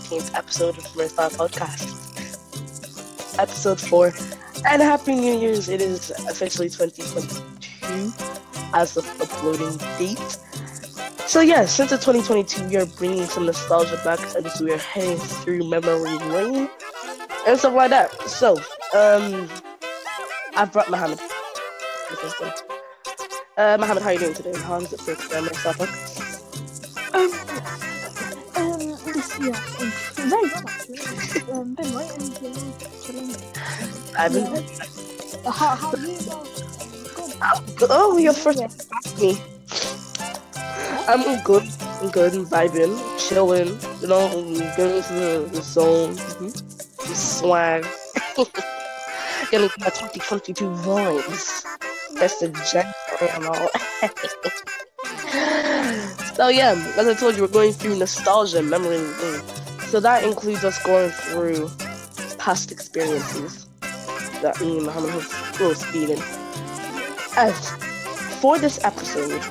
14th episode of Mirtha Podcast. Episode 4. And Happy New Year's. It is officially 2022 as of uploading date. So yeah, since it's 2022, we are bringing some nostalgia back and so we are heading through memory lane and stuff like that. So, I've brought Mohammed. Mohammed, how are you doing today? How is it for Mirtha Podcast? This year, very well actually. Been waiting, chilling. I've been. How are you? Good. Oh, you're first ask me. I'm good. I'm good and vibing, chilling. You know, getting into the zone, the swag, getting my 2022 vibes. That's the jank and all. So yeah, as I told you, we're going through nostalgia, memory lane. So that includes us going through past experiences that me and Muhammad have both been in. And for this episode,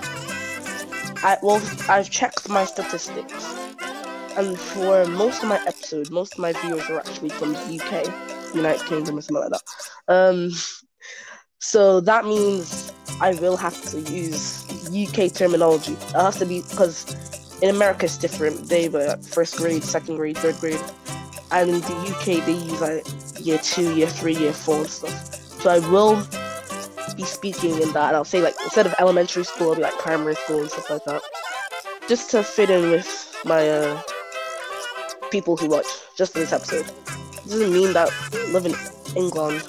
I've checked my statistics, and for most of my episodes, most of my viewers are actually from the UK, United Kingdom, or something like that. So that means I will have to use UK terminology. It has to be, because in America it's different. They were first grade, second grade, third grade, and in the UK they use like year 2, year 3, year 4 and stuff. So I will be speaking in that, and I'll say like instead of elementary school, I'll be like primary school and stuff like that, just to fit in with my people who watch just for this episode. It doesn't mean that I live in England.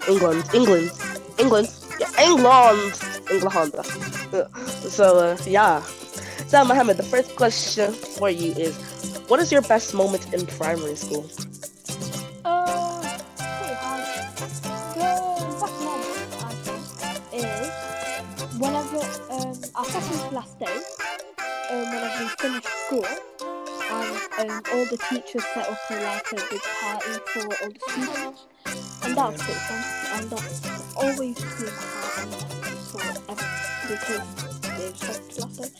So yeah. So Mohammed, the first question for you is, what is your best moment in primary school? Pretty hard. The best moment I think is whenever our second to last day, whenever we finished school, and all the teachers set up like a big party for all the students, and that was pretty fun, and that's always been my heart and forever, because they second to last day.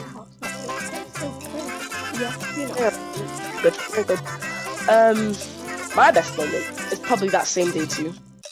Yeah, you know. Yeah, good, very good. My best moment is probably that same day too.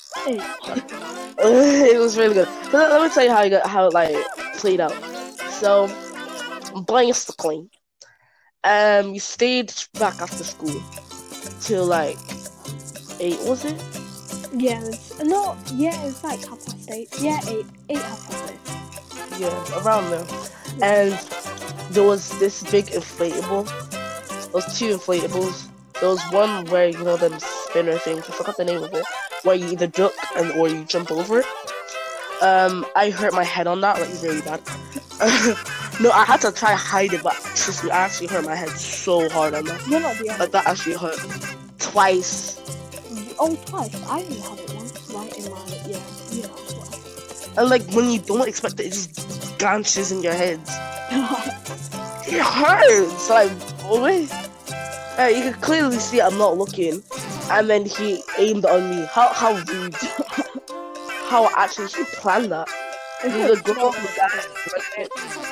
It was really good. So let me tell you how it like played out. So basically, we stayed back after school till like 8, was it? Yeah, it was like 8:30. Yeah, 8 8:30. Yeah, around there. And there was this big inflatable. There was 2 inflatables. There was one where, you know, them spinner things, I forgot the name of it, where you either duck or you jump over it. I hurt my head on that, like really bad. No, I had to try to hide it, but trust me, I actually hurt my head so hard on that. You're not the Like that actually hurt twice. Oh, twice? I only had it once, right in my, you know, twice. And like when you don't expect it, it just glances in your head. It hurts, like, wait. You can clearly see I'm not looking, and then he aimed on me. How rude. How actually he planned that. The girl who died,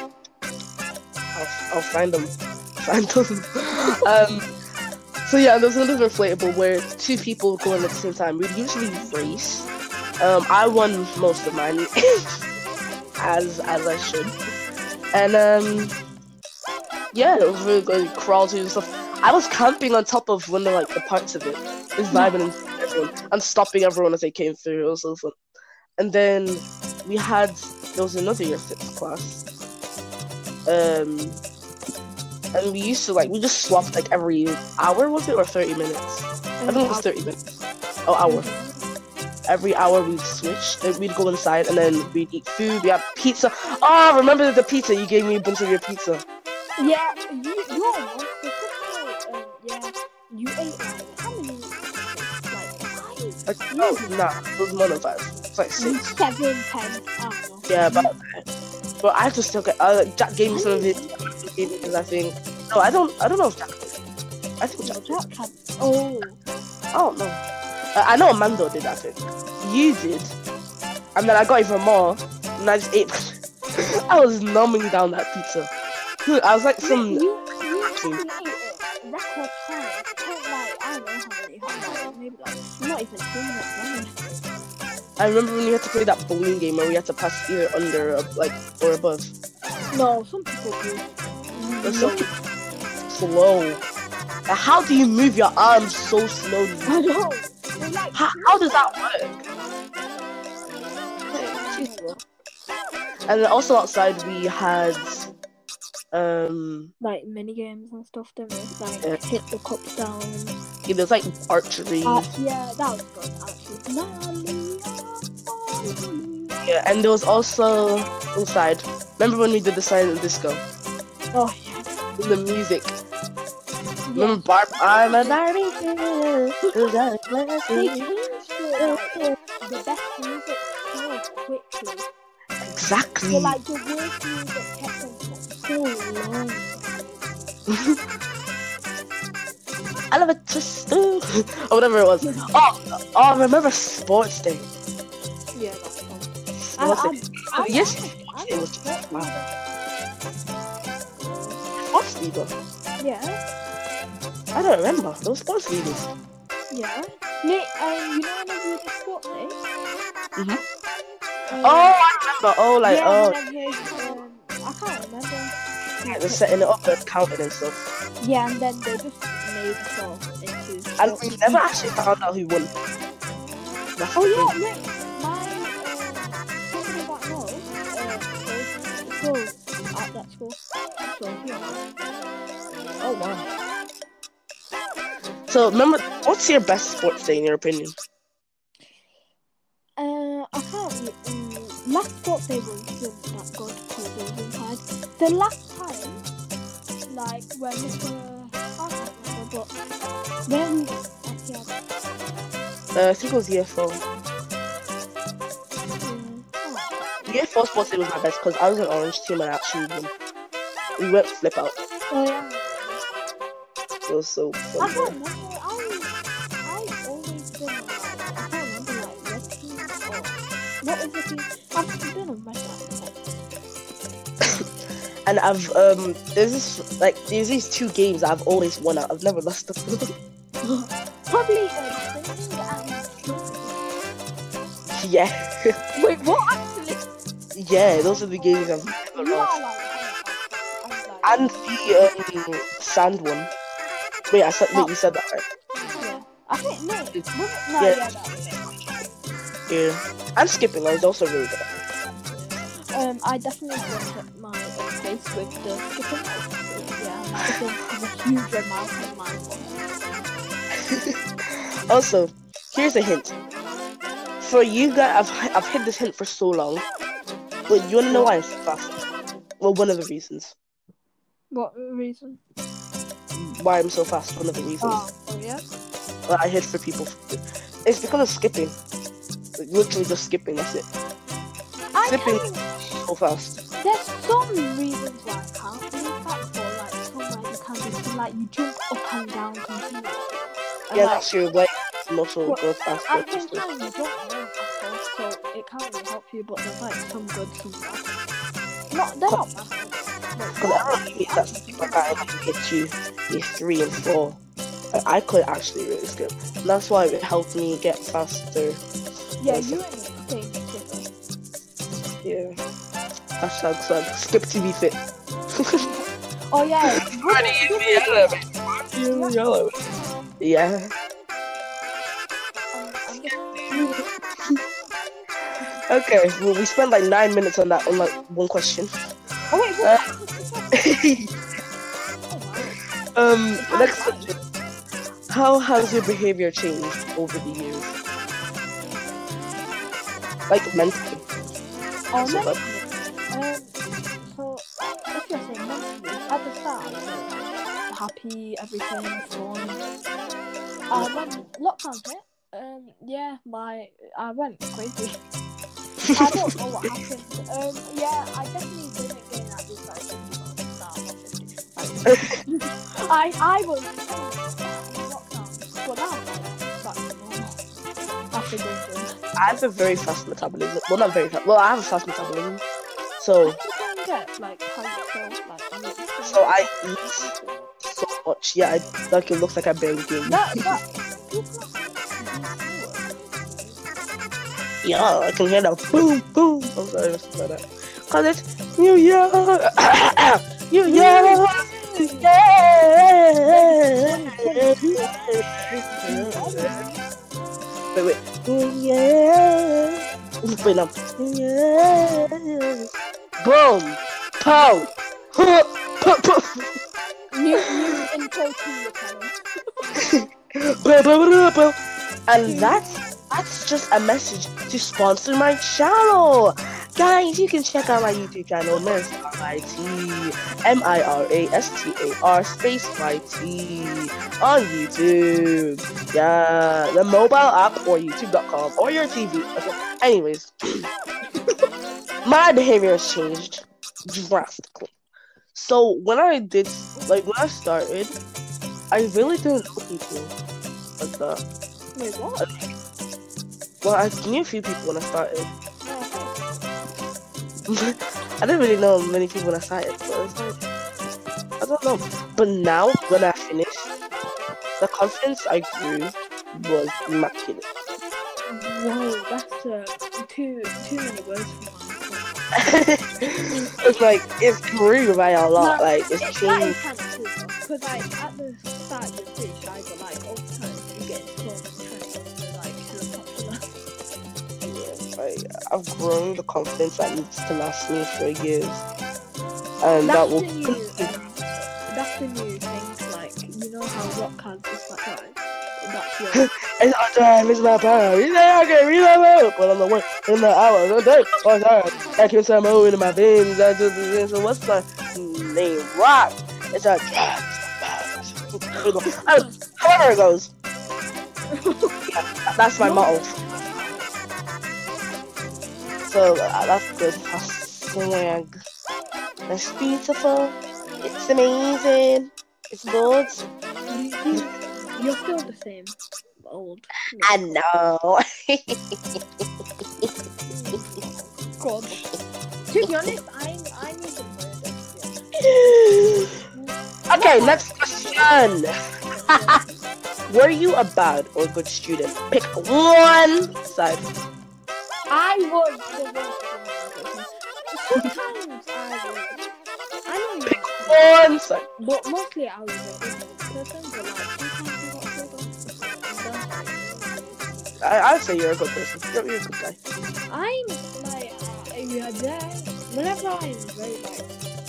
I'll find them. So yeah, there's another inflatable where 2 people go in at the same time. We'd usually race. I won most of mine, as I should. And yeah, it was really good. Crawl to stuff. I was camping on top of one of like the parts of it, just vibing and everyone, and stopping everyone as they came through. It was so fun. And then there was another year 6 class, and we used to we just swapped like every hour, was it, or 30 minutes? I think it was 30 minutes. Oh, hour. Every hour we'd switch. Then we'd go inside and then we'd eat food. We had pizza. Oh, remember the pizza? You gave me a bunch of your pizza. Yeah, you ate how many? Like 5? No, it was more than 5. It's like 6. 7, 10. I don't know. Yeah, but I just still get. Jack gave me some of it because I think. No, I don't know if Jack did. I think Jack did. Oh. I don't know. I know Amanda did, I think. You did. And then I got even more. And I just ate. I was numbing down that pizza. Dude, I was like some. You actually ate it record time. I don't know how many have, like, maybe like, not even 2 minutes long. I remember when you had to play that bowling game where we had to pass either under, or above. No, some people do. It's so slow. Like, how do you move your arms so slowly? I know. Like, How does that work? And then also outside we had like mini games and stuff, didn't we? Like hit the cups down. Yeah, there's like archery. Yeah, that was good actually. Yeah, and there was also inside. Remember when we did the silent disco? Oh yeah. The music. Yeah. Remember Barb? I'm a Barbie girl. They changed the best music so quickly. Exactly. So like the worst music kept on for so long. I love it just or whatever it was. Oh, remember Sports Day? Yeah, that's fun. Yes, it was. Wow. Sports leader? Yeah. I don't remember. Those sports leaders. Yeah. Nate, you know when I did the Sports Day? Oh, I remember. Oh, like, yeah, oh. And then I can't remember. Yeah, they're setting it up and counting and stuff. Yeah, and then they just made it all into. And we never actually found out who won. That's yeah. My somebody that knows goes at that school. So yeah. Oh wow. So remember, what's your best sports day in your opinion? I can't. Last Sports Day wasn't that good because it was inside. The last time, like when I can't remember, but when we I think it was year 4. Year 4 sports day was my best because I was an orange team and I actually won. We went flip out. Oh yeah. It was so fun. I can't remember. I've always been like, I can't remember like red team or what was the team? I've been on red team. And I've there's these 2 games that I've always won at. I've never lost them. Probably singing and Yeah. wait, what actually? Yeah, those are the games I've never You lost. are like And the sand one. Wait, you said that right? yeah. I think no, was it? No, Yeah. yeah, that was it. Yeah. And skipping, I was also really good at. I definitely broke up my face with the skipping. Yeah, skipping has a huge amount of my one. Also, here's a hint. For you guys, I've hid this hint for so long, but you wanna know why I'm so fast? Well, one of the reasons. What reason? Why I'm so fast, one of the reasons. Oh yeah? I hid for people. It's because of skipping. Like, literally just skipping, that's it. Skipping so fast. There's some reasons why I can't believe that, but like somewhere you can be, so, like you jump up and down continuously. And, Yeah, like, that's your leg muscle growth at aspect. the same time you don't know at all, so it can't really help you, but there's like some good, some bad. They're not bad. Because everyone needs that super guy that can get you year 3 and 4. I could actually really skip. And that's why it helped me get faster. Yeah, you ain't staying skipper. Yeah. Hashtag swag. Skip to be fit. Oh yeah. Yellow. Yeah. Okay, well we spent like 9 minutes on that, on like one question. Oh wait, what? Next question. How has your behavior changed over the years? Like mentally. Oh, So, mentally. So if you're saying mentally, at the start, I was happy, everything, fun. When lockdown hit, yeah, I went crazy. I don't know what happened. Yeah, I definitely didn't gain at least like 50 pounds. No, 50. I was in lockdown, but now back to normal. After going through. I have a very fast metabolism. Well, not very fast. Well, I have a fast metabolism. So, I can get like how you feel like. so I eat so touch. Yeah, like it looks like a banking. That people Yeah, I can hear that boom, boom. I'm sorry, let's do that. Cause it's New York, New York, yeah. Wait. Yeah. Wait, no. Yeah. Boom, pow, new intro to your channel. and that's just a message to sponsor my channel. Guys, you can check out my YouTube channel, MIRASTAR space YT on YouTube. Yeah, the mobile app or YouTube.com or your TV. Okay. Anyways, my behavior has changed drastically. So when I started, I really didn't know people like that. Wait, what? Well, I knew a few people when I started. I didn't really know many people when I started, so it's like, I don't know. But now, when I finished, the confidence I grew was immaculate. Whoa, that's too many words for It's like, it's grew by a lot, No, like, it's that changed. is kind of cool, because like at the start of the fish, I got like all the time you get so much like hella popular. Like, I've grown the confidence that needs to last me for years. And that will That's the new thing, like, you know how rock has this like that? That's your... It's our time, it's my power. You say I can read my book, but I'm the one in the hours of day. Oh, sorry. I can some more in my veins. I do this. So what's my name? Rock. It's a however it goes. Yeah, that's my motto. So that's good. Swag. It's beautiful. It's amazing. It's good. You're still the same. Old. I know. God. To be honest, I need to murder. Okay, next question. Were you a bad or good student? Pick one side. I was the worst. Sometimes I know you. Pick one side. But mostly I was a good person, but like sometimes I I'd say you're a good person. You're a good guy. I'm like, yeah, whenever I'm very like,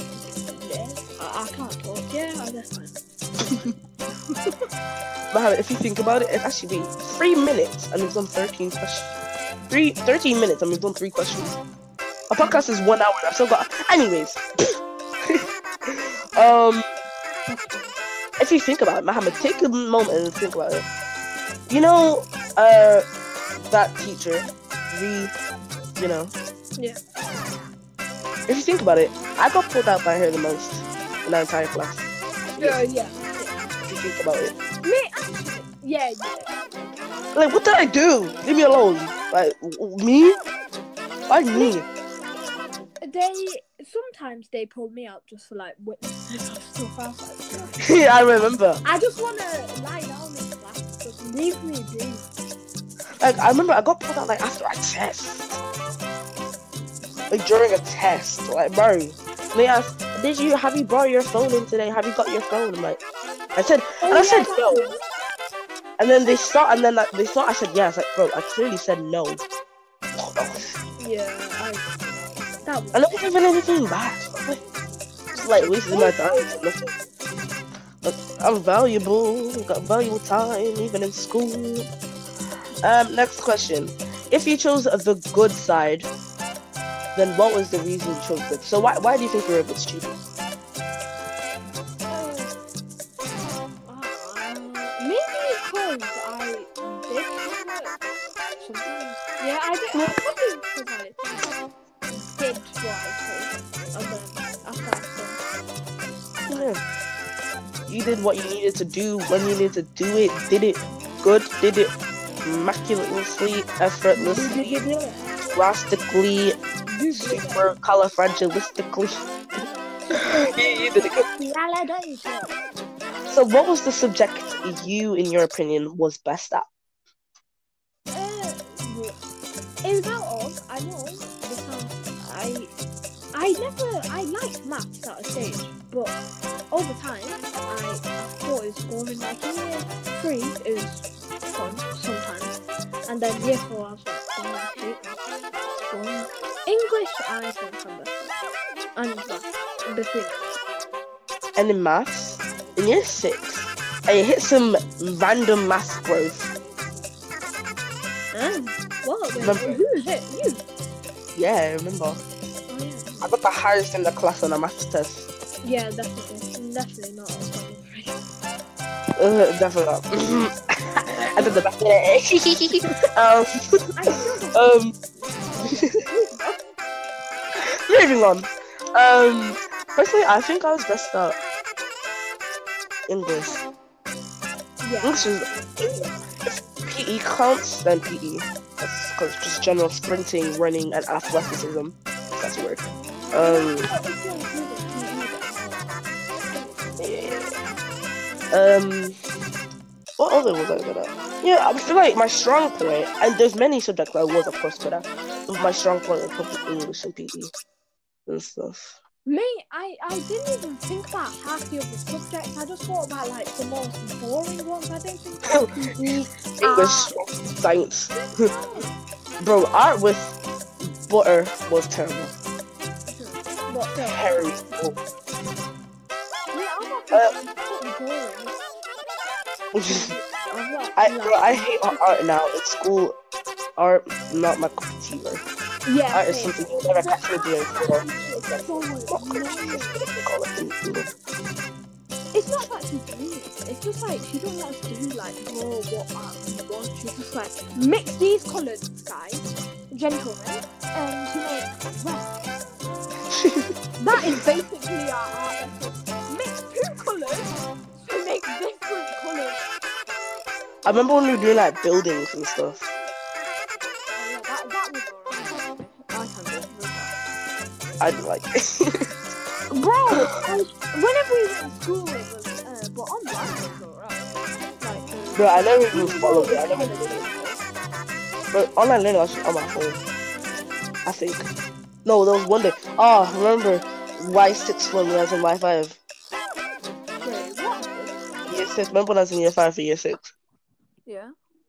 I can't talk, that's fine. Mohammed, if you think about it, it's actually been 3 minutes and we've done 13 questions. 13 minutes and we've done 3 questions. Our podcast is 1 hour and I've still got... Anyways. If you think about it, Mohammed, take a moment and think about it. You know, that teacher, you know? Yeah. If you think about it, I got pulled out by her the most in our entire class. Yeah. If you think about it. Me, actually, yeah. Like, what did I do? Leave me alone. Like, me? Why me? Sometimes they pull me out just for like witnesses or stuff. I was like, Yeah, I remember. I just want to lie down in class. Just leave me be. Like, I remember I got pulled out like after a test. Like during a test. Like, bro. And they asked, have you brought your phone in today? Have you got your phone? I'm like, I said no. And then they saw, I said yes. Like, bro, I clearly said no. Yeah, that was... I don't even anything bad. It's like wasting my time. But I'm valuable. Got valuable time, even in school. Next question. If you chose the good side, then what was the reason you chose good? So why do you think you're a good student? Maybe because I did sometimes. Yeah, I did. Probably because I did what I told. And then after I Yeah. You did what you needed to do when you needed to do it. Did it good. Did it immaculately, effortlessly, drastically, super califragilistically. You did it good. So what was the subject you, in your opinion, was best at? It was out of, I know, because I liked maths at a stage, but over time, I thought it was boring. Like in year 3, it was fun sometimes, and then year 4, I was like, oh, I hate maths. It's boring. English, I think I'm best at, and maths, between. And in maths, in year 6, I hit some random maths growth. What? Remember? Who is it? You? Yeah, I remember. Oh, yeah. I got the highest in the class on a maths test. Yeah, definitely. Definitely not a problem. Definitely not. I did the best in it. Moving on. Personally, I think I was best at English. Yeah. English is if PE counts, then PE. That's because just general sprinting, running, and athleticism. That's a word. What other was I good at? Yeah, I feel like my strong point, and there's many subjects I was, of course, good at. But my strong point was probably English and PE and stuff. Me, I didn't even think about half the other subjects. I just thought about like the most boring ones. I didn't think about PE. English, science. Bro, art with butter was terrible. What? Terrible. Me, I'm not boring. I hate art now. At school, art not my cup of tea. Yeah, art is something you never actually do before. It's not that she's doing it. It's just like she don't want us to do like what art we want. She's just like mix these colours, guys, gentlemen, and to make red. That is basically our art ethic. Mix 2 colours to make different colours. I remember when we were doing like buildings and stuff. Oh, yeah, that was alright. I can do it. I didn't like it. Bro, whenever we were in school, it was, but online it was alright. Like, Bro, I never even followed it. I never did it. But online learning was on my phone. I think. No, there was one day. Oh, remember Y6 when I was in Y5? Wait, what? Year 6. Remember when I was in year 5 for year 6? Yeah.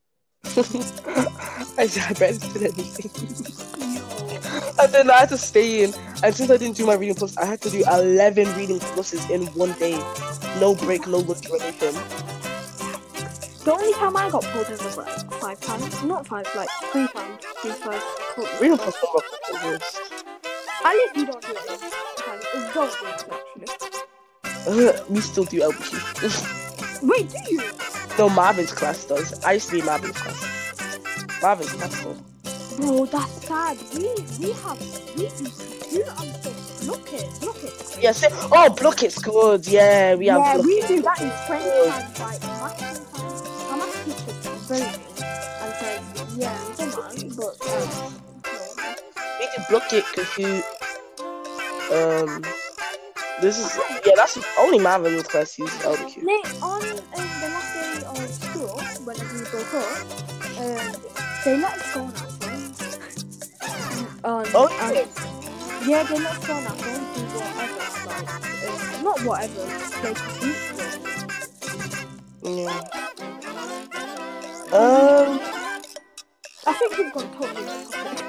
I barely did anything. And then I had to stay in. And since I didn't do my reading plus, I had to do 11 reading pluses in one day. No break, no lunch or anything. The only time I got pulled in was like 5 times. Not 5, like 3 times. 3 times. Reading plus was the worst. At least you don't do it. Don't do it, actually. We still do LBQ. Wait, do you? No, Marvin's class does. I used to be in Marvin's class. Marvin's class does. Bro, that's sad. We do computer and stuff. Look it. Yes. Oh, Blockit's good. Yeah, we have. Yeah, Blockit. we do that in French and like math sometimes. My math teacher is very good and says, yeah, it's a man, but We do Blockit, Kahoot. This is that's only Marvin's class uses LBQ. Mate, on the last day of school, whenever we broke up, they let us go on our phones. Yeah, they let us go on our phones, do whatever, like, not whatever, play Kahoot. Yeah. I think we've gone totally off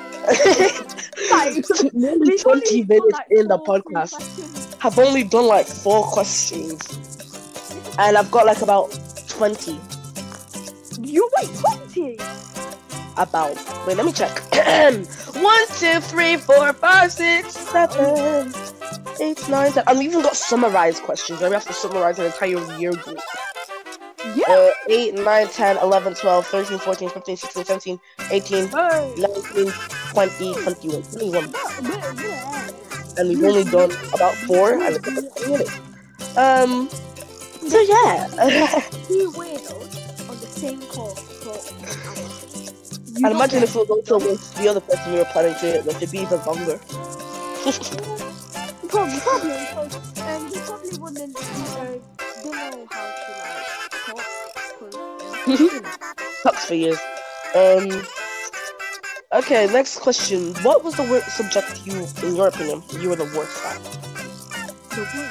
topic. Nearly 20 minutes in the podcast. I've only done like 4 questions. And I've got like about 20. You wait, 20? Wait, let me check. 1, 2, 3, 4, 5, 6, 7, 8, 9, 10. I've even got summarized questions where we have to summarize an entire year group. Yeah. 8, 9, 10, 11, 12, 13, 14, 15, 16, 17, 18, 19, 20, 21, 21. And we've only done about 4 and it's about 20 minutes. So yeah. 2 weirdos on the same call for And imagine if it was also with the other person we were planning to hit with, it'd be even longer. Probably, because he probably wouldn't know how to Sucks for you. Okay, next question. What was the worst subject you, in your opinion, you were the worst at? The worst.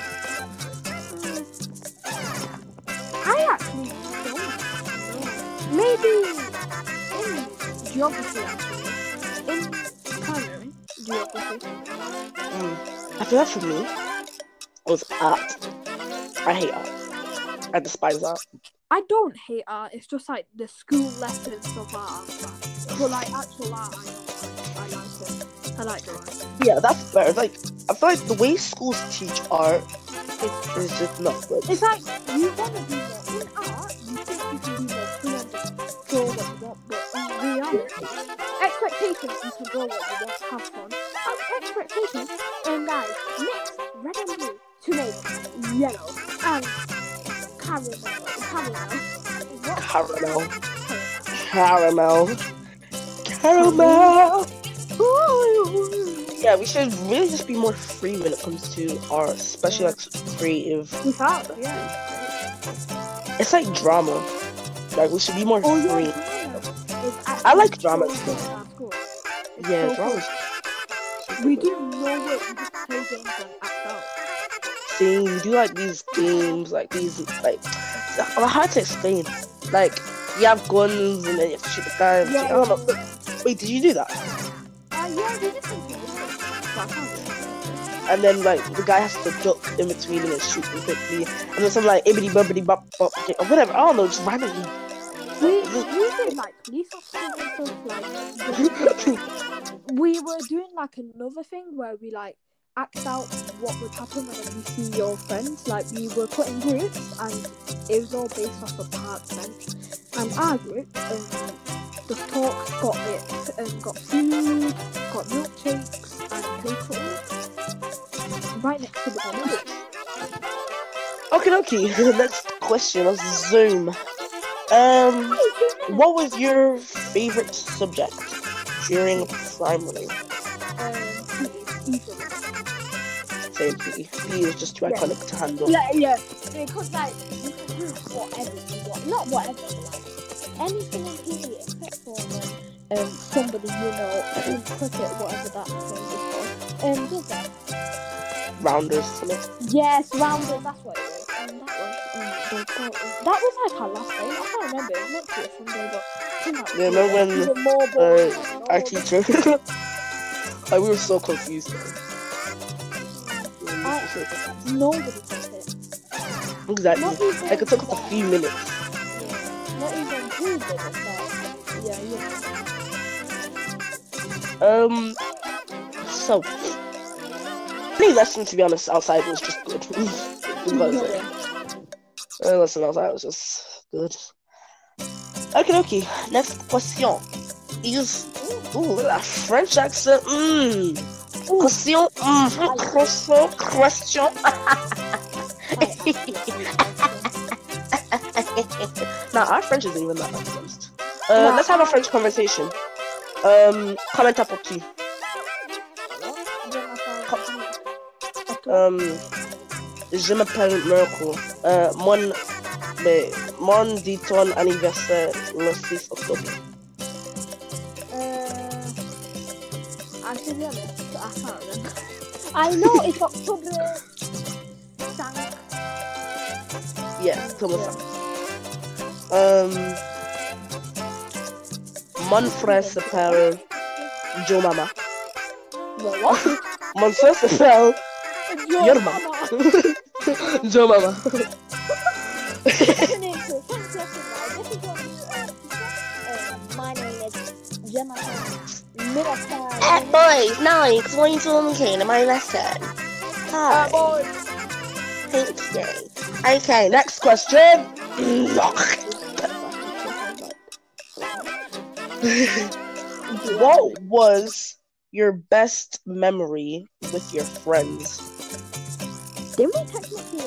I actually don't know. Maybe in geography, actually. In primary geography. I feel like for me, it was art. I hate art. I despise art. I don't hate art. It's just like the school lessons of art. But like actual art, I like it. I like drawing. Yeah, that's better. Like, I feel like the way schools teach art is just not good. It's like you want to do more in art. You think you can do more free and just draw what you want, but in reality, expectations you can draw what you want, have fun. Expectations, and guys, mix red and blue to make yellow and caramel. Yeah, we should really just be more free when it comes to art, especially like creative. Yeah. It's like drama. Like we should be more free. I like drama too. Yeah, drama. We do know it. We just play games and act out. See, we do like these games, like these, like it's hard to explain. Like you have guns and then you have to shoot the guy. Yeah, I don't know. Wait, did you do that? Yeah, we did something. And then like the guy has to duck in between and then shoot them quickly. And then some like ibbity bubbity bop bop or whatever. I don't know, just randomly. We did like police officers and stuff like. We were doing like another thing where we like act out what would happen when you see your friends. Like we were put in groups and it was all based off a park bench. And our group the talks got it and got food, got milkshakes and paid for it. Right next to the bench. Okay. Next question on Zoom. What was your favorite subject during primary? Same PE. PE is just too iconic to handle. Yeah. Because like you can do whatever you want. Not whatever, like anything in PE except for somebody cricket, whatever that thing is called. Does that? Rounders, something. Yes, rounders, that's what it was. That was like our last day. I can't remember. It was meant to be a Sunday, but yeah, remember when our teacher like, we were so confused. Nobody got it. Exactly. Like it took us a few minutes. Yeah. Not even who did it, but yeah. So any lesson, to be honest, outside was just good. Lesson outside was just good. Okay. Next question is a French accent. Question. Question. Nah, our French isn't even that advanced. Let's have a French conversation. Comment up qui. Je m'appelle Mirko. Mon dit ton anniversaire le 6 octobre. To be honest, I can't remember. I know it's October 5. Yeah, October 5. Mon frère s'appelle Joe Mama. What? Mon frère s'appelle Yorma. Joe Mama. My name is Gemma. Boys, now explain to them again in my lesson. Hi. Thank you. Okay, next question. What was your best memory with your friends? Did we technically?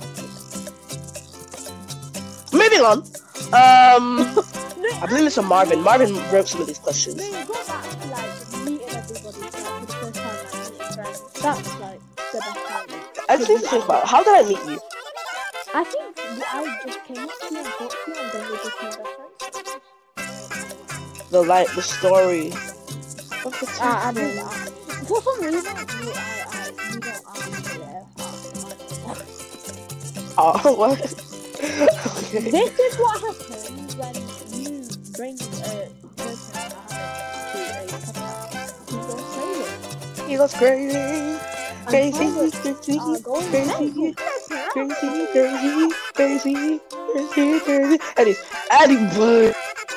Moving on. I believe it's from Marvin. Marvin wrote some of these questions. No, you go back to like meeting everybody for the first time, like meeting friends. That's like the best time. I just need to think about it. How did I meet you? I think I just came up to you and talked to you, and then we became best friends. the story of the two I do friends. that. For some reason, you don't Oh, what? Okay. This is what happens when you bring a person to a podcast. He goes crazy. He goes crazy, And crazy, private going crazy, mental. crazy. Anyway.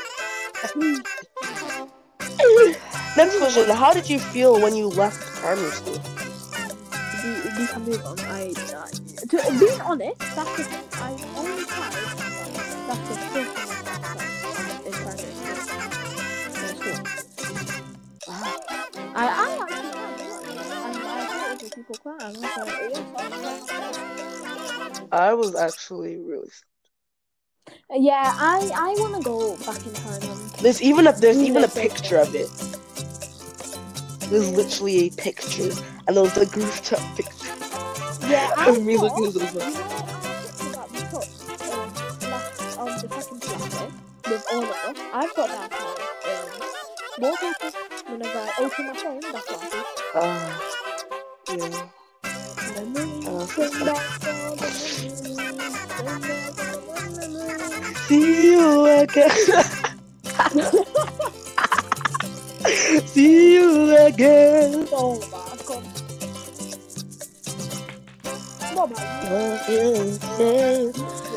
Next question: how did you feel when you left primary school? We can move on. To being honest, I only tried. That's the first thing I in primary school. I actually and I thought it was people cry. I was like, I was actually really. yeah, I want to go back in time. There's even a picture of it. There's literally a picture, and there was a rooftop picture. Yeah, of me looking at those. You know, that we took on the second Saturday with all of us. I've got that wallpaper. Whenever I open my phone, that's what I do. Yeah. See you again. See you again. Oh my god. What about you?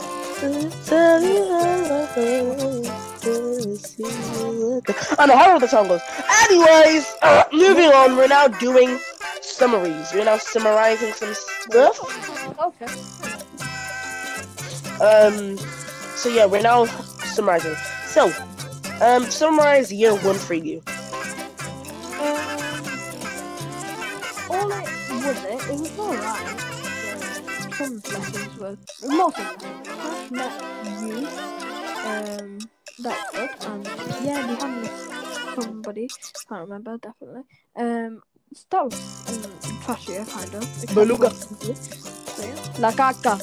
I know how the song goes. Anyways, moving on. We're now doing summaries. We're now summarizing some stuff. Okay. So yeah, we're now summarizing. So, summarize year 1 for you. All it was alright. Some lessons were most of them. I met you. That's good. And yeah, we have missed somebody. Can't remember definitely. That was trashier kind of. Beluga. So, yeah. La caca.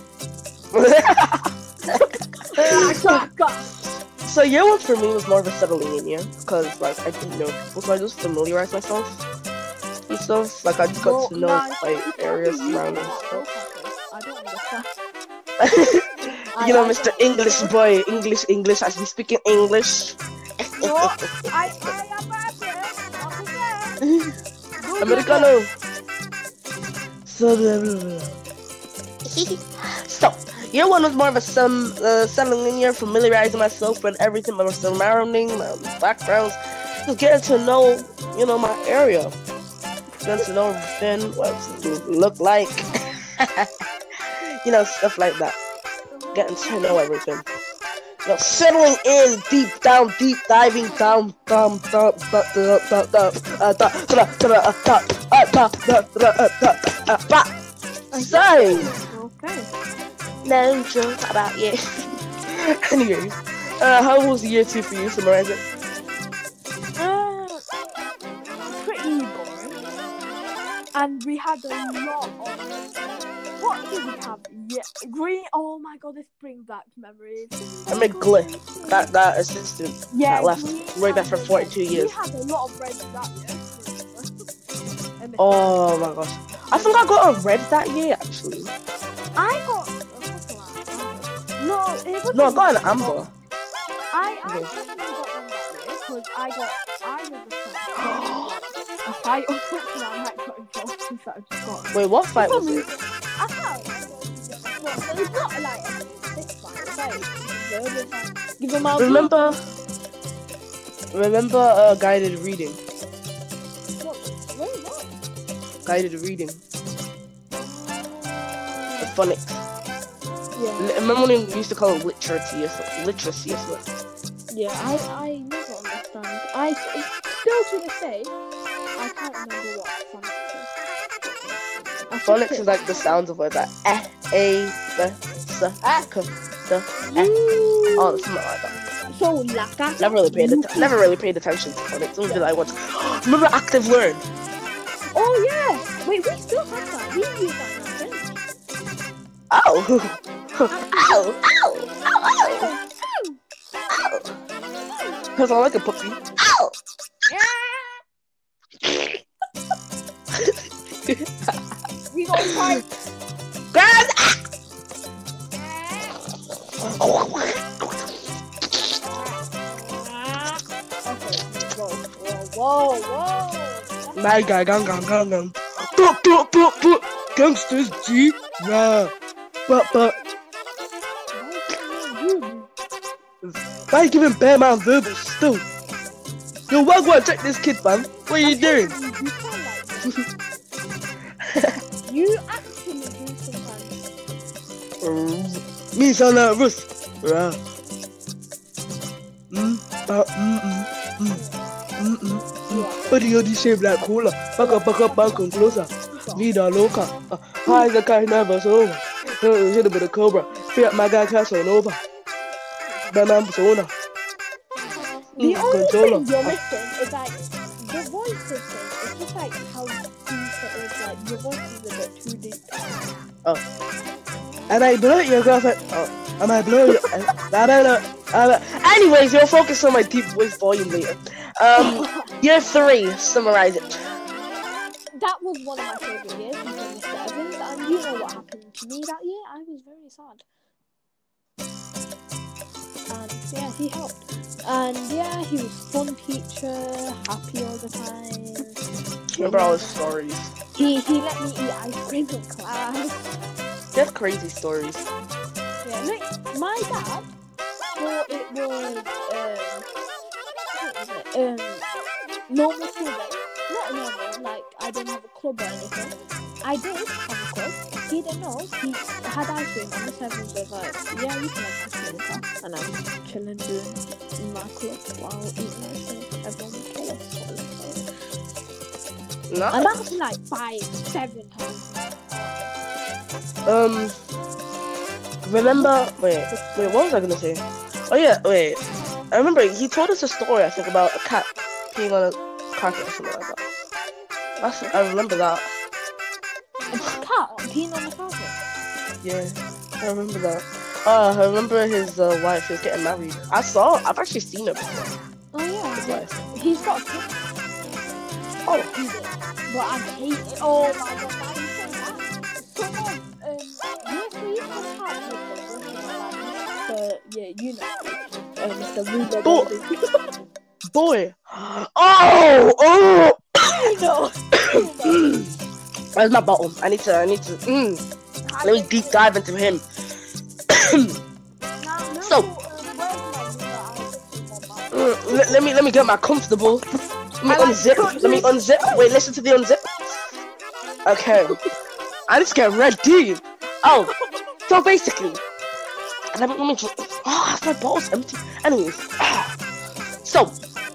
So year 1 for me was more of a settling in year, because like I didn't know people, so I just familiarized myself and stuff. Like I just got to know like areas around and stuff. I don't understand. You know, Mr. English boy, English, I be speaking English. No, I am Americano. So year 1 was more of a settling in year, familiarizing myself with everything, my surrounding, my backgrounds, just getting to know, you know, my area, getting to know everything, what it look like, you know, stuff like that. Getting to know everything. You know, settling in, deep diving down, Sorry. Okay. No joke about you. Anyways, how was year 2 for you? Summarize it. Pretty boring. And we had a lot of. What did we have? Yeah, green. Oh my god, this brings back memories. I mean, Glick, that assistant that left, worked there for 42 years. We had a lot of red that year. Oh my gosh, I think I got a red that year actually. I got. No, it was. No, I got an amber. I definitely got one that year because I was a fight or something. I might got involved since I just got. Wait, what fight was it? I can't remember. Well, it's not like a big fight. It's like give him out. Remember guided reading. What? Guided reading. The phonics. Yeah. Remember when we used to call it literacy or something? Yeah, I never understand. I still to this day, I can't remember what phonics is. Phonics is like the sounds of words like a, b, s, k, d, e. Oh, something like that. So laka. Never really paid attention to phonics. Only like what? Remember active learn? Oh yeah. Wait, we still have that. We use that now. Ow! Ow! Ow! Ow! Ow! Ow! Because I like a puppy. We got time. Grand. Whoa. My guy, gang. Gangsters G. Rah. But. Why are you giving Bear Man verbal still? Yo, wagwan, check this kid, man. What are you doing? You actually do sometimes. Me sound like Russ. Rah. Body of the shape like cola. Back and closer. Vida loca. High as a kind never over. Hit with a cobra. Free up my guy Casanova. Banana persona. The only Controller. thing you're missing is like the voices thing. It's just like how deep it is. Like your voice is a bit too deep. And I blow your girlfriend. And I blow you. I don't know. Anyways, you'll focus on my deep voice volume later. Year 3, summarize it. That was one of my favourite years from Mr. Evans, and you know what happened to me that year? I was very sad. And yeah, he helped. And yeah, he was fun teacher, happy all the time. Remember all his stories. He let me eat ice cream in class. He had crazy stories. Yeah, look, my dad thought it was what was it? Normal school day. Not normal, like I didn't have a club or anything. I did have a club. He didn't know. He had ice cream and the sevens was like, yeah, you can have ice cream in class. And I was chilling doing my club while eating ice cream. Everyone would kill us. No. And that happened like 5-7 times. Remember, wait, what was I gonna say? Oh yeah, wait. I remember he told us a story, I think, about a cat peeing on a carpet or something like that. I remember that. A cat peeing on the carpet? Yeah, I remember that. I remember his wife, he was getting married. I've actually seen her before. Oh yeah. His wife. He's got a kid. Oh. He did. But I hate it. Oh my god, now you say that. Someone, we used to have Mr. Yeah, you know. Mr. Ruler. Boy. Oh! You know. Where's my bottle? I need to, let me deep dive into him. Let me get my comfortable. Let me unzip. Wait, listen to the unzip. Okay. I need to get ready. Oh, so basically, let me just. Oh, my bottle's empty. Anyways, so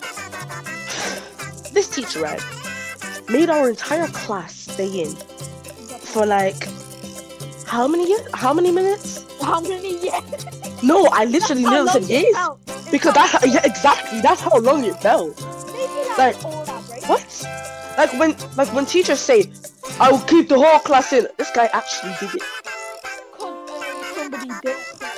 this teacher, right, made our entire class stay in for like how many years? How many minutes? How many years? No, I literally nearly said years. Because yeah, exactly. That's how long it felt. Like what? Like when teachers say, "I will keep the whole class in." This guy actually did it. Somebody did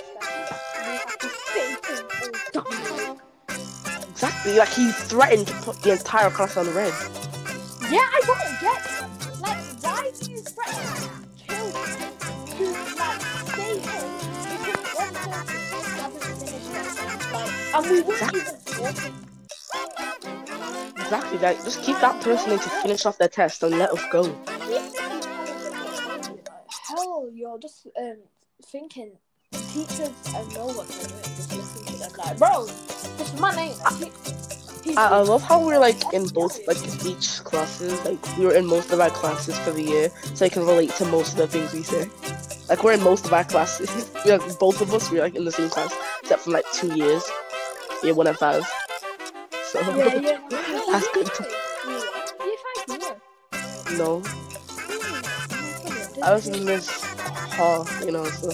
it. Exactly. Like he threatened to put the entire class on red. Yeah, I don't get it. Like, why do you threaten children to like stay in because one person hasn't finished their like, and we weren't even talking. Exactly, like just keep that person in to finish off their test and let us go. Hell, you're just thinking teachers know what they're doing, just listen to them like, bro, this is my name. I love how we're like in both like each classes, like we were in most of our classes for the year, so I can relate to most of the things we say. Like we're in most of our classes. We're like both of us, we're like in the same class, except for like 2 years. Year 1 and 5. So yeah. That's good. No. I was in this hall, you know, so.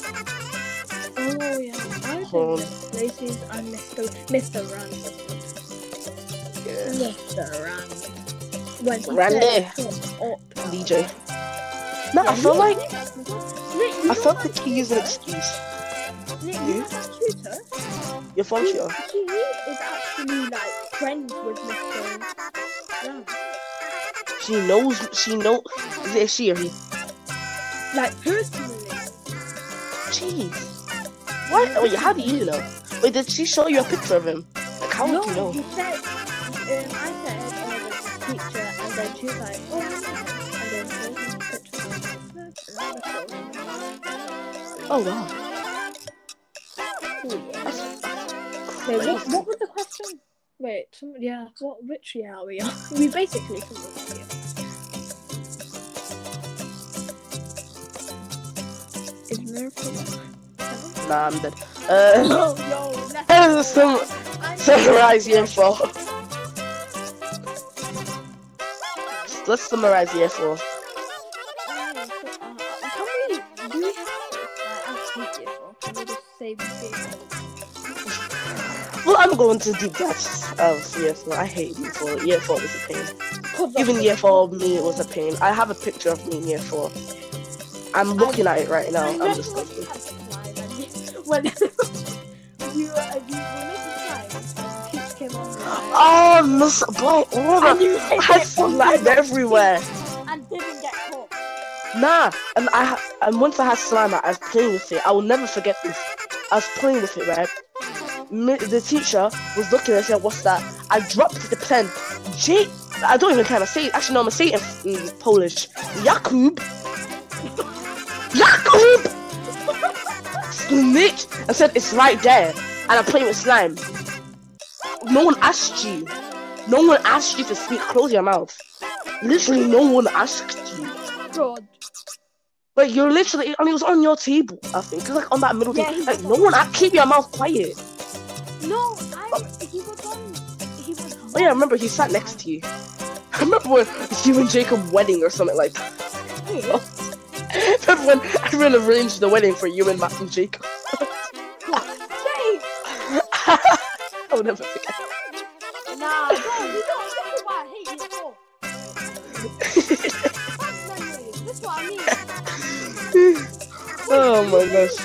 Oh yeah, I was in Mr. Lacey's and Mr. Rand. Yeah. Mr. Rand. Randy. DJ. No, I feel like he used an excuse. Nick, you know that tutor? Your phone tutor? He is actually like friends with Mr. Rand. She knows. Is it she or he? Like personally. Jeez. What? Wait, how do you know? Wait, did she show you a picture of him? Like, how would you know? He said, I said, oh, there's a teacher, and then she was like, oh, I know him. And then she was a picture of him. Oh, wow. Oh, yeah. That's Wait, crazy. what was the question? Wait, which year are we on? We basically somewhere here. Is Miracle? Nah, I'm dead. Oh, yo, Summarize year 4. Let's summarize year 4. Do we have to ask year 4? Can we just say we did? Well, I'm going to deep depths of year 4. I hate year 4. Year 4 was a pain. Even year 4 me was a pain. I have a picture of me in year 4. I'm looking at it right now. I'm just looking. When you were making slime, Peach came on. Oh, Miss Boy, I had slime everywhere. And didn't get caught. Nah, and once I had slime, I was playing with it. I will never forget this. I was playing with it, right? The teacher was looking and said, "What's that?" I dropped the pen. I don't even kind of say it. Actually, no, I'm gonna say it in Polish. Jakub. Jakub. Snitch and said it's right there, and I'm playing with slime. No one asked you. No one asked you to speak. Close your mouth. Literally, no one asked you. God. But you're literally, and it was on your table. I think it was like on that middle table. Like no one. Keep your mouth quiet. No, he was on. Oh yeah, I remember he sat next to you. I remember when you and Jacob wedding or something like that. Remember when everyone arranged the wedding for you and Matt and Jacob? I will never forget. Nah, no, you don't. This is why I hate you for. This is what I mean. Oh my gosh.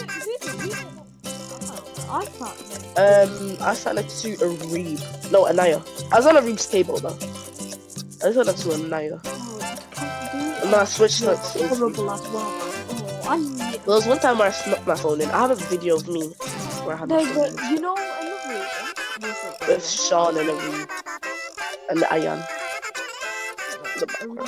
I sat next to a Reeb. No, Anaya. I was on a Reeb's table though. I sat next to Anaya. And then I switched to horrible as well. There was one time where I snuck my phone in. I have a video of me where I had my phone in. You know another reason? With Sean and a Reeb. And Ayan. The background.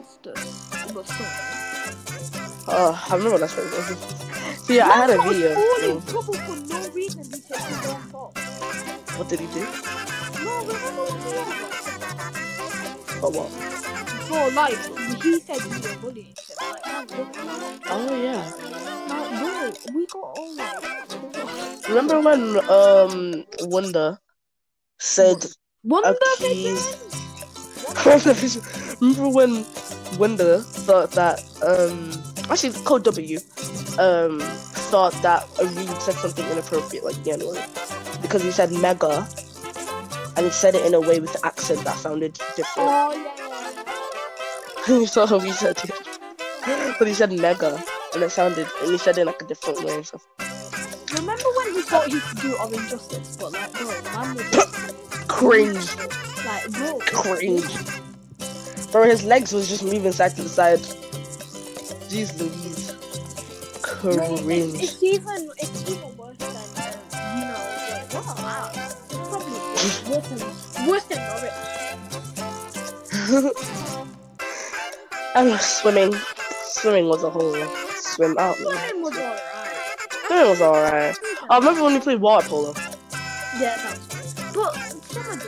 Oh, I remember that's what it was. So yeah, I had a video. In trouble for no reason because he don't talk. What did he do? No, remember what he was? For what? For like, he said we were bullying him. Like, oh yeah. No, we got all like. Remember when Wonder said keys? Remember when Wonder thought that actually Code W thought that a Reed said something inappropriate like the N-word because he said mega and he said it in a way with the accent that sounded different. Oh yeah. You saw how he said it. But he said mega and he said it in like a different way and stuff. Remember when he thought he could do Orange Justice, but like bro, man was cringe. Like bro, cringe. Bro, his legs was just moving side to side. Jeez Louise. Cringe. It's even worse than like wow. It's probably worse than Norwich. And swimming was a whole swim out. Swimming was alright. Swimming was alright. I remember when we played water polo. Yeah, that's true. But someone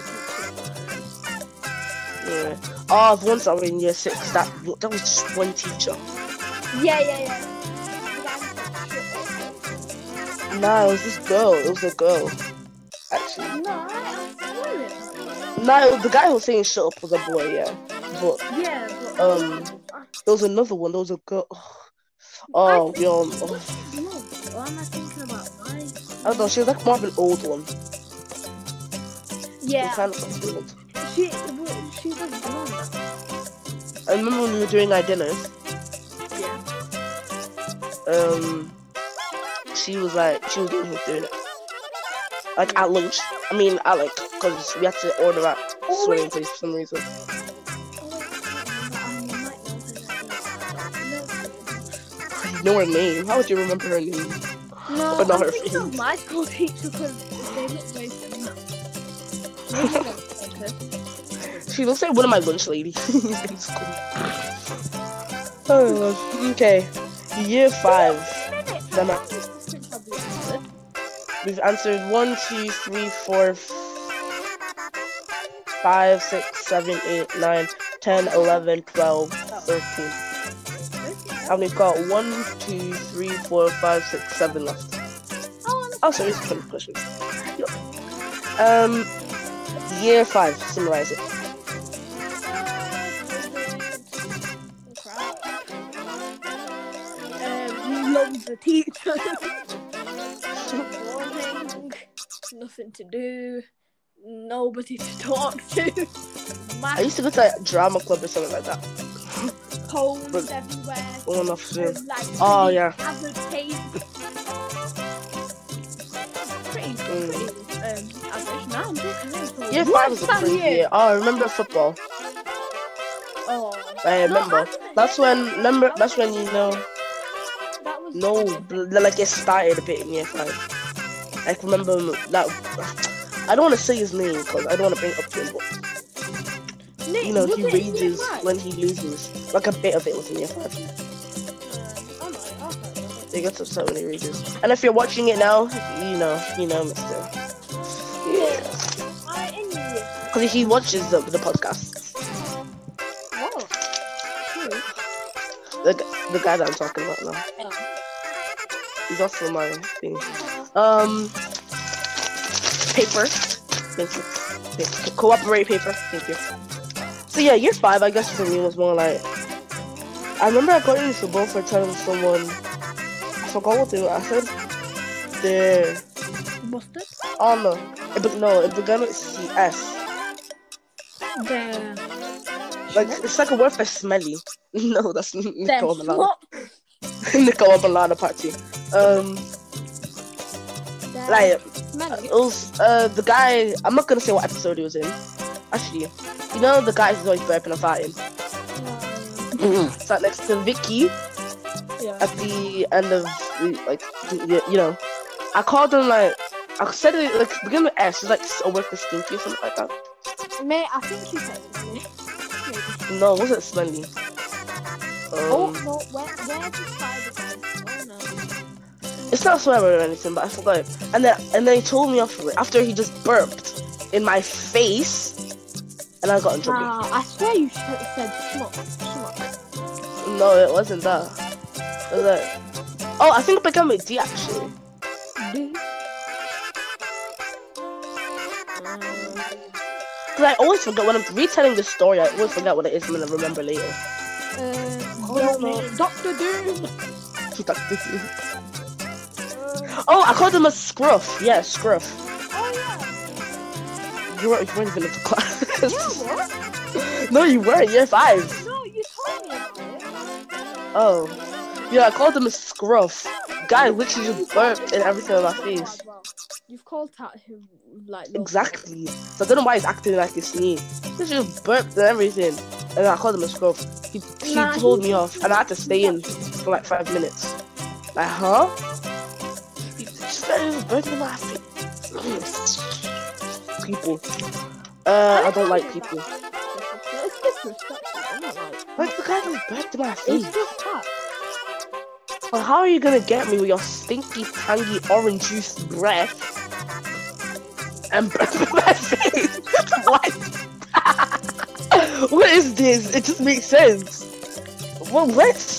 didn't. Yeah. Oh, once I was in year 6, that was just one teacher. Yeah. Nah, it was this girl. It was a girl. Actually. No, I'm sorry. No, the guy who was saying shut up was a boy, yeah. But there was another one. There was a girl. Oh, yo. What am I thinking about? I don't know. She was like more of an old one. Yeah. Kind of old. She was blonde. I remember when we were doing our dinners. Yeah. She was doing it. Like at lunch. Because we had to order at swimming place for some reason. know her name. How would you remember her name? No, But not I'm her thinking face. of my school teacher because they look very similar. Maybe not okay. She looks like one of my lunch ladies in school. Oh, okay. Year 5. Them are- We've answered 1, 2, 3, 4, 5, 6, 7, 8, 9, 10, 11, 12, 13. And we've got 1, 2, 3, 4, 5, 6, 7 left. Oh, so it's 20 questions. Year 5. Summarize it. Loves the teacher. Boring. Nothing to do. Nobody to talk to. I used to go to like, drama club or something like that. Holes But- everywhere. One off soon. Like Oh, yeah. hazard tape. Pretty average. Now I'm talking about Year 5 was a crazy year. Oh, I remember football. Oh, I remember. That's when you know. that was No, like it started a bit in year 5. Like remember that. I don't want to say his name because I don't want to bring it up to him. But Nick, you know, was he it in year rages five? when he loses. Like a bit of it was in year 5. Oh no, okay. He gets upset when he rages. And if you're watching it now, you know, Mister. Yeah. In year. Because he watches the podcast. Whoa. The guy that I'm talking about now. Oh. He's also my thing. Paper. Thank you. Cooperate paper. Thank you. So yeah, year 5, I guess for me was more like. I remember I got into trouble for telling someone. I forgot what they were. I said they're. Busted? Oh no. It began with CS. The Like it's like a word for smelly. No, that's Nicole Milano. what? Nicole Milano part 2. Like it was the guy. I'm not gonna say what episode he was in. Actually, you know the guy who's always burping and farting. Sat next to Vicky Yeah. at the end of you know. I called him like I said it like begin with S. It's like a word for stinky or something like that. Mate, I think you said it. Maybe. No, it wasn't smelly. Oh no, where did spider go? Oh no. It's not swear word or anything, but I forgot it. And then he told me off for it after he just burped in my face, and I got in trouble. I swear you should have said schmuck. No, it wasn't that. It was like, oh, I think it began with D actually. Because I always forget when I'm retelling the story. I always forget what it is and then I remember later. Dr. Doom. Oh, I called him a scruff. Yeah, scruff. Oh yeah. You weren't even in the class. Yeah, what? No, you weren't. Year 5. No, you told me about it. Oh. Yeah, I called him a scruff. Guy literally just burped and everything on my face. Well, you've called at him like Exactly. So I don't know why he's acting like it's me. He just burped and everything. And I called him a scruff. He told me off and I had to stay in for like 5 minutes. Like, huh? He just burped in my face. People. I don't like people. It's disrespectful. I'm not Like the guy just burped in my It's face. just that. Well, how are you gonna get me with your stinky, tangy, orange juice breath and burp in my face? What? What is this? It just makes sense. What?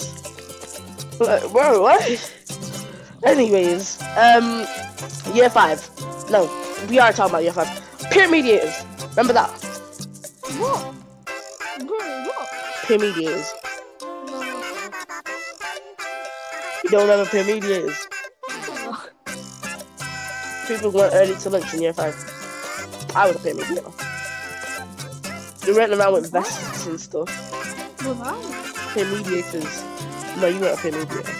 Bro, what? Anyways, year 5. No, we are talking about year 5. Peer mediators. Remember that? What? Bro, what? Peer mediators. No. You don't remember peer mediators? People went early to lunch in year 5. I was a peer mediator. We went around with vests and stuff. Wow. Peer mediators. No, you weren't a peer mediator.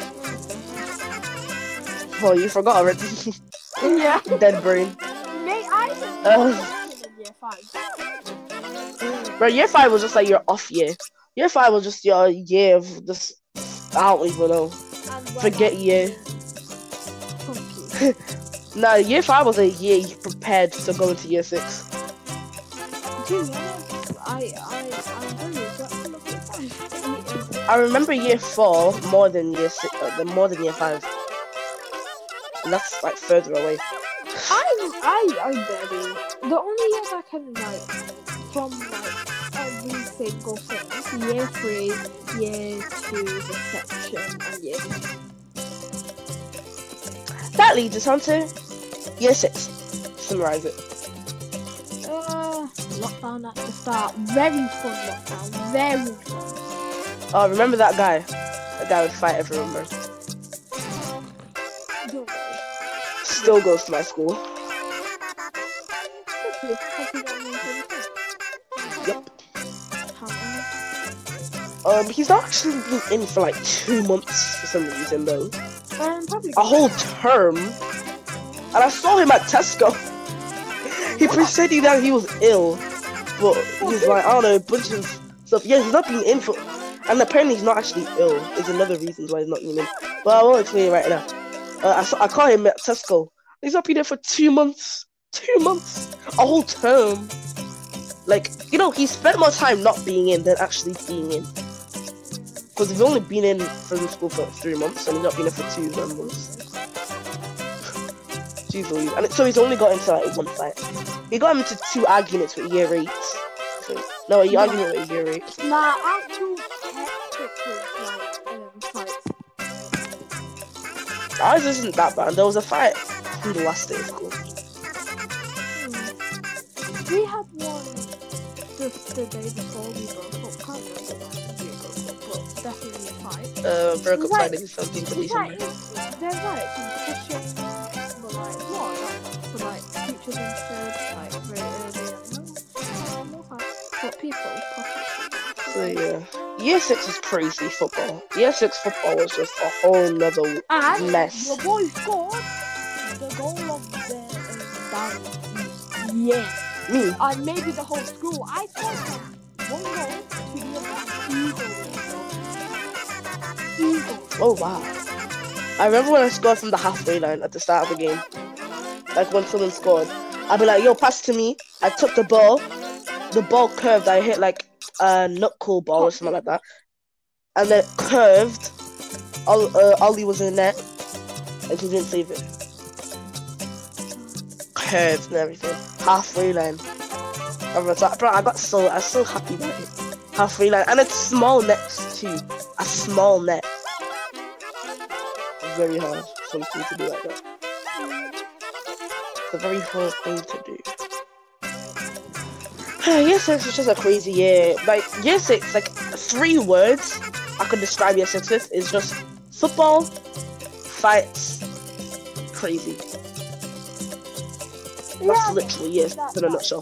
Oh, you forgot already. Yeah. Dead brain. Mate, I didn't in year 5. Bro, year 5 was just like your off year. Year 5 was just your year of just, I don't even know. I Forget year. Chunky. Nah, year 5 was a year you prepared to go into year 6. To be honest, I'm very regretful of year 5. I remember year 4 more than year 6, more than year 5. And that's like further away. I barely. The only years I can like from like every single thing: year 3, year 2, reception, and year 6. That leads us on to year 6. Summarize it. Lockdown at the start. Very fun lockdown. Very fun. Oh, remember that guy? That guy would fight everyone, bro. Don't worry. Still goes to my school. Has he got any friends? Yep. How long? He's not actually been in for like 2 months for some reason though. Probably. A whole term. And I saw him at Tesco. He pretended that he was ill, but he's like, I don't know, a bunch of stuff. Yeah, he's not being in for, and apparently he's not actually ill. Is another reason why he's not being in. But I won't explain it right now. I caught him at Tesco. He's not been there for 2 months. 2 months, a whole term. Like, you know, he spent more time not being in than actually being in. Because he's only been in from school for 3 months, and he's not been in for 2 months. Jeez Louise. And so he's only got into like 1 fight. He got him into 2 arguments with year 8. So, no, he argued with year 8. Nah, actual technical fights. Ours isn't that bad. There was a fight on the last day of school. We had one just the day before we broke up. Can't remember when we broke up, but definitely a fight. Broke up Friday the 17th of December. There's like some pushing, but like what? For like teachers instead, like very early. No fight. But people. So yeah, year 6 was crazy football. Year 6 football was just a whole nother mess. The boys scored the goal of the yes. Me? And maybe the whole school. I scored 1 goal to the other. Eagle. Oh wow. I remember when I scored from the halfway line at the start of the game. Like when someone scored, I'd be like, yo, pass to me. I took the ball curved, I hit like a knuckle ball or something like that. And then it curved. Ollie was in the net and he didn't save it. Curved and everything. Halfway line. I was so happy about it. Halfway line. And it's small nets too. A small net. Very hard for something to do like that. It's a very hard thing to do. Year 6 was just a crazy year. Like, year 6, like, 3 words I could describe year 6 with is just football, fights, crazy. That's literally year 6 in a nutshell.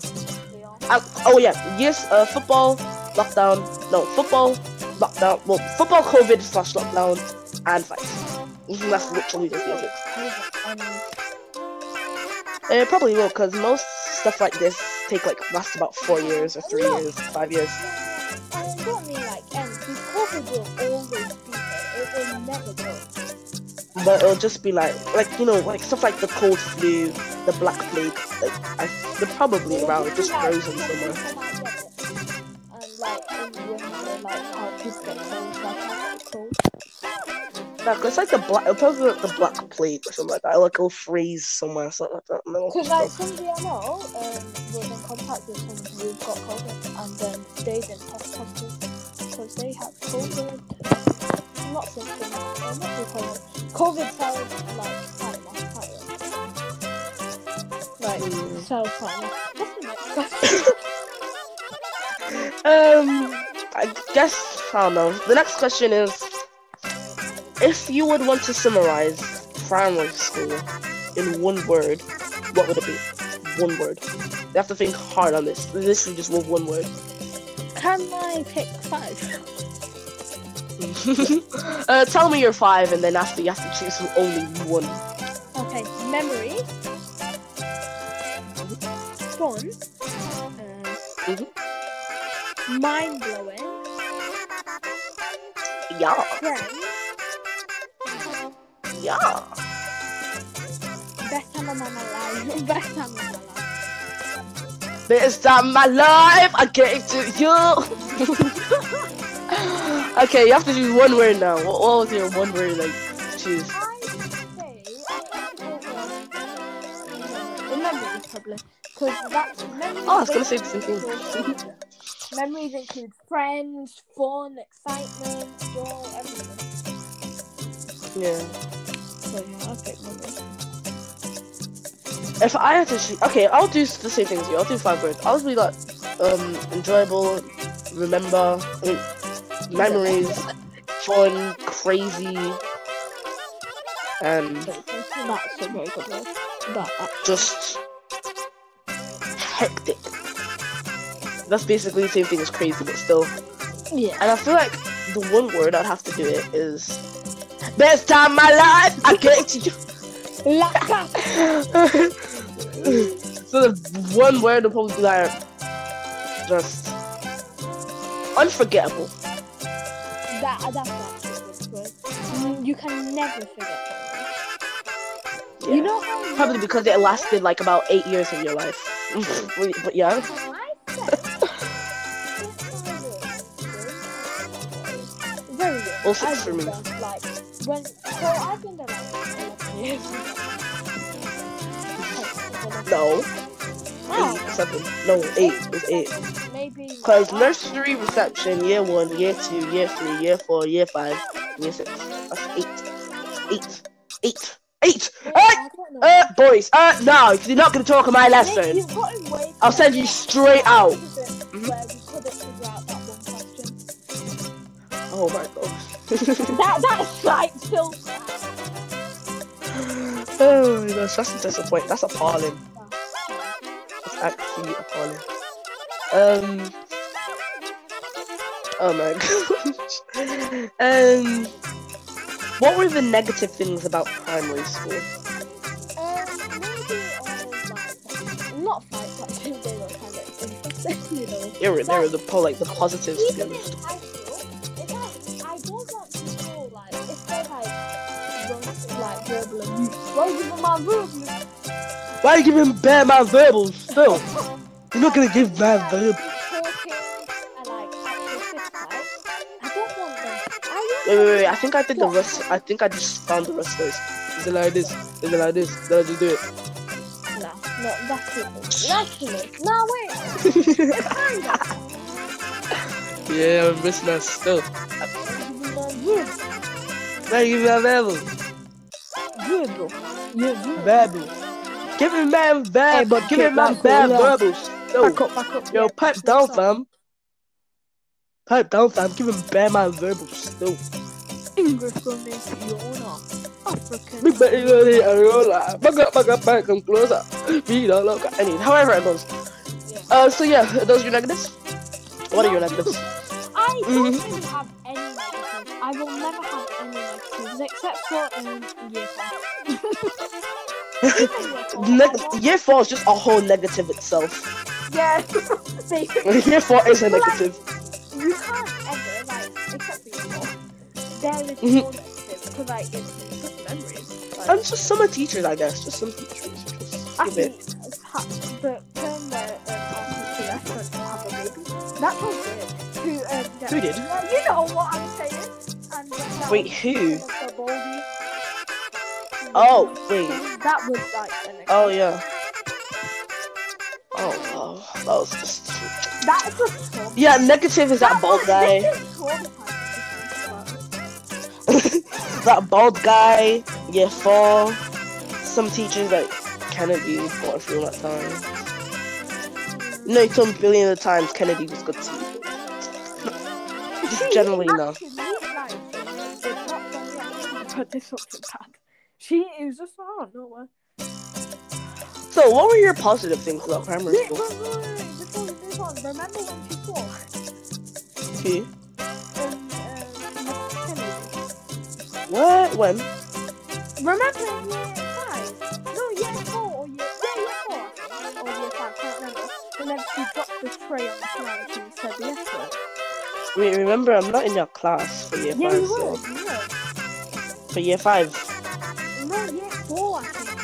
Football, lockdown, football, COVID/lockdown, and fights. That's literally just year 6. It probably will, because most stuff like this last about 4 years or 3 years, 5 years. I don't mean like ends, because COVID will always be there. It will never go. But it'll just be like you know, like stuff like the cold flu, the black plague. Like they're probably around, just frozen somewhere. And like in the winter, like how people get cold. Yeah, it's like probably like the black plague or something like that. Like it'll freeze somewhere, something like that. Because like somebody I know was in contact with someone who got COVID, and then they didn't test positive because they had COVID. Not symptoms. Not COVID. COVID sounds like cell sign. What's the next question? I guess I don't know. The next question is, if you would want to summarize primary school in 1 word, what would it be? 1 word. You have to think hard on this. This is just 1 word. Can I pick 5? Tell me your 5, and then after you have to choose from only 1. Okay, memory, fun, mind blowing, Yeah. friends, Yeah. Best time of my life. Best time of my life. Best time of my life, I gave to you. Okay, you have to choose one word now. What was your one word, like, choose? I say, memories probably. Because that's memories. Oh, I was gonna say the same thing. Memories include friends, fun, excitement, joy, everything. Yeah. So yeah, I'll pick memories. If I had to choose, okay, I'll do the same thing as you. I'll do 5 words. I'll be like, enjoyable, remember, memories, fun, crazy, and That's a very good word. just hectic. That's basically the same thing as crazy, but still. Yeah. And I feel like the one word I'd have to do it is best time of my life. I gave to you. So the one word would probably be like just unforgettable. That's actually a good word. You can never forget that. Yeah. You know how Probably because it lasted like about 8 years of your life. But yeah. Very good. All 6 for me. Like when I've been there like 11 years. No. Oh. 8, 7. No, 8. It was 8. Maybe. Because nursery reception, year 1, year 2, year 3, year 4, year 5, year 6. That's 8. 8. 8. 8! Boys, no, because you're not going to talk on my lesson. I'll send you straight out. Where we couldn't figure out that one question. Oh my gosh. That's like still sad. Oh my gosh, that's disappointing. That's appalling. That's actually appalling. Oh my gosh. What were the negative things about primary school? Maybe not fights, actually, they were kind of interesting, you know. They were the positives. Even in high school, it's like, I don't want people, like, if they're like verbal abuse, why are you giving my verbal? Why are you giving Bear my verbals still? You're not gonna give my verbal. Talking and like actual fist fights. I don't want them. Wait. I think I did the rest. I think I just found the rest first. Is it like this? Is it like this? Did I just do it? No, that's too much. That's too much. No, wait. It's kind of. Yeah, I'm missing that still. Why are you giving my verbal? Verbal. Give me my verbal. Give me my bad verbals. Back up. Yo, pipe down, fam. Pipe down, fam. Give him bare my verbal still. English gonna make you honor. African. Big baby, back, come closer. Be the look. However it goes. So yeah, those are your negatives. What are your negatives? I don't really have any negatives. I will never have any negatives except for year 5. Year 4 is just a whole negative itself. Yeah. Year 4 is a negative. You can't ever, like, except for year 4. There is no negative because, like, it's just memories. Like, And just some teachers, I guess. Just some teachers. Just give it. the term where our teacher left us to have a baby. That was weird. Who did? You know what I'm saying. And Wait, who? The Baldy. Oh, wait. That was like an Oh, yeah. Oh, wow. That was just... That's a trauma. Yeah, negative is that bald guy. That bald guy. Year 4. Some teachers like Kennedy got through that time. You know, you told me billions of times Kennedy was good to you. Just generally no. She is just, I don't know what. So, what were your positive things about primary school? Before we move on, remember when she fought? Okay. Kennedy. What? When? Remember in year 5? No, year 4 or year 4. Or year 5, can't remember. And then she dropped the tray on the floor and she said the F word. Wait, remember, I'm not in your class for year 5, Yeah, you so... were. For year 5. No, year 4, I think.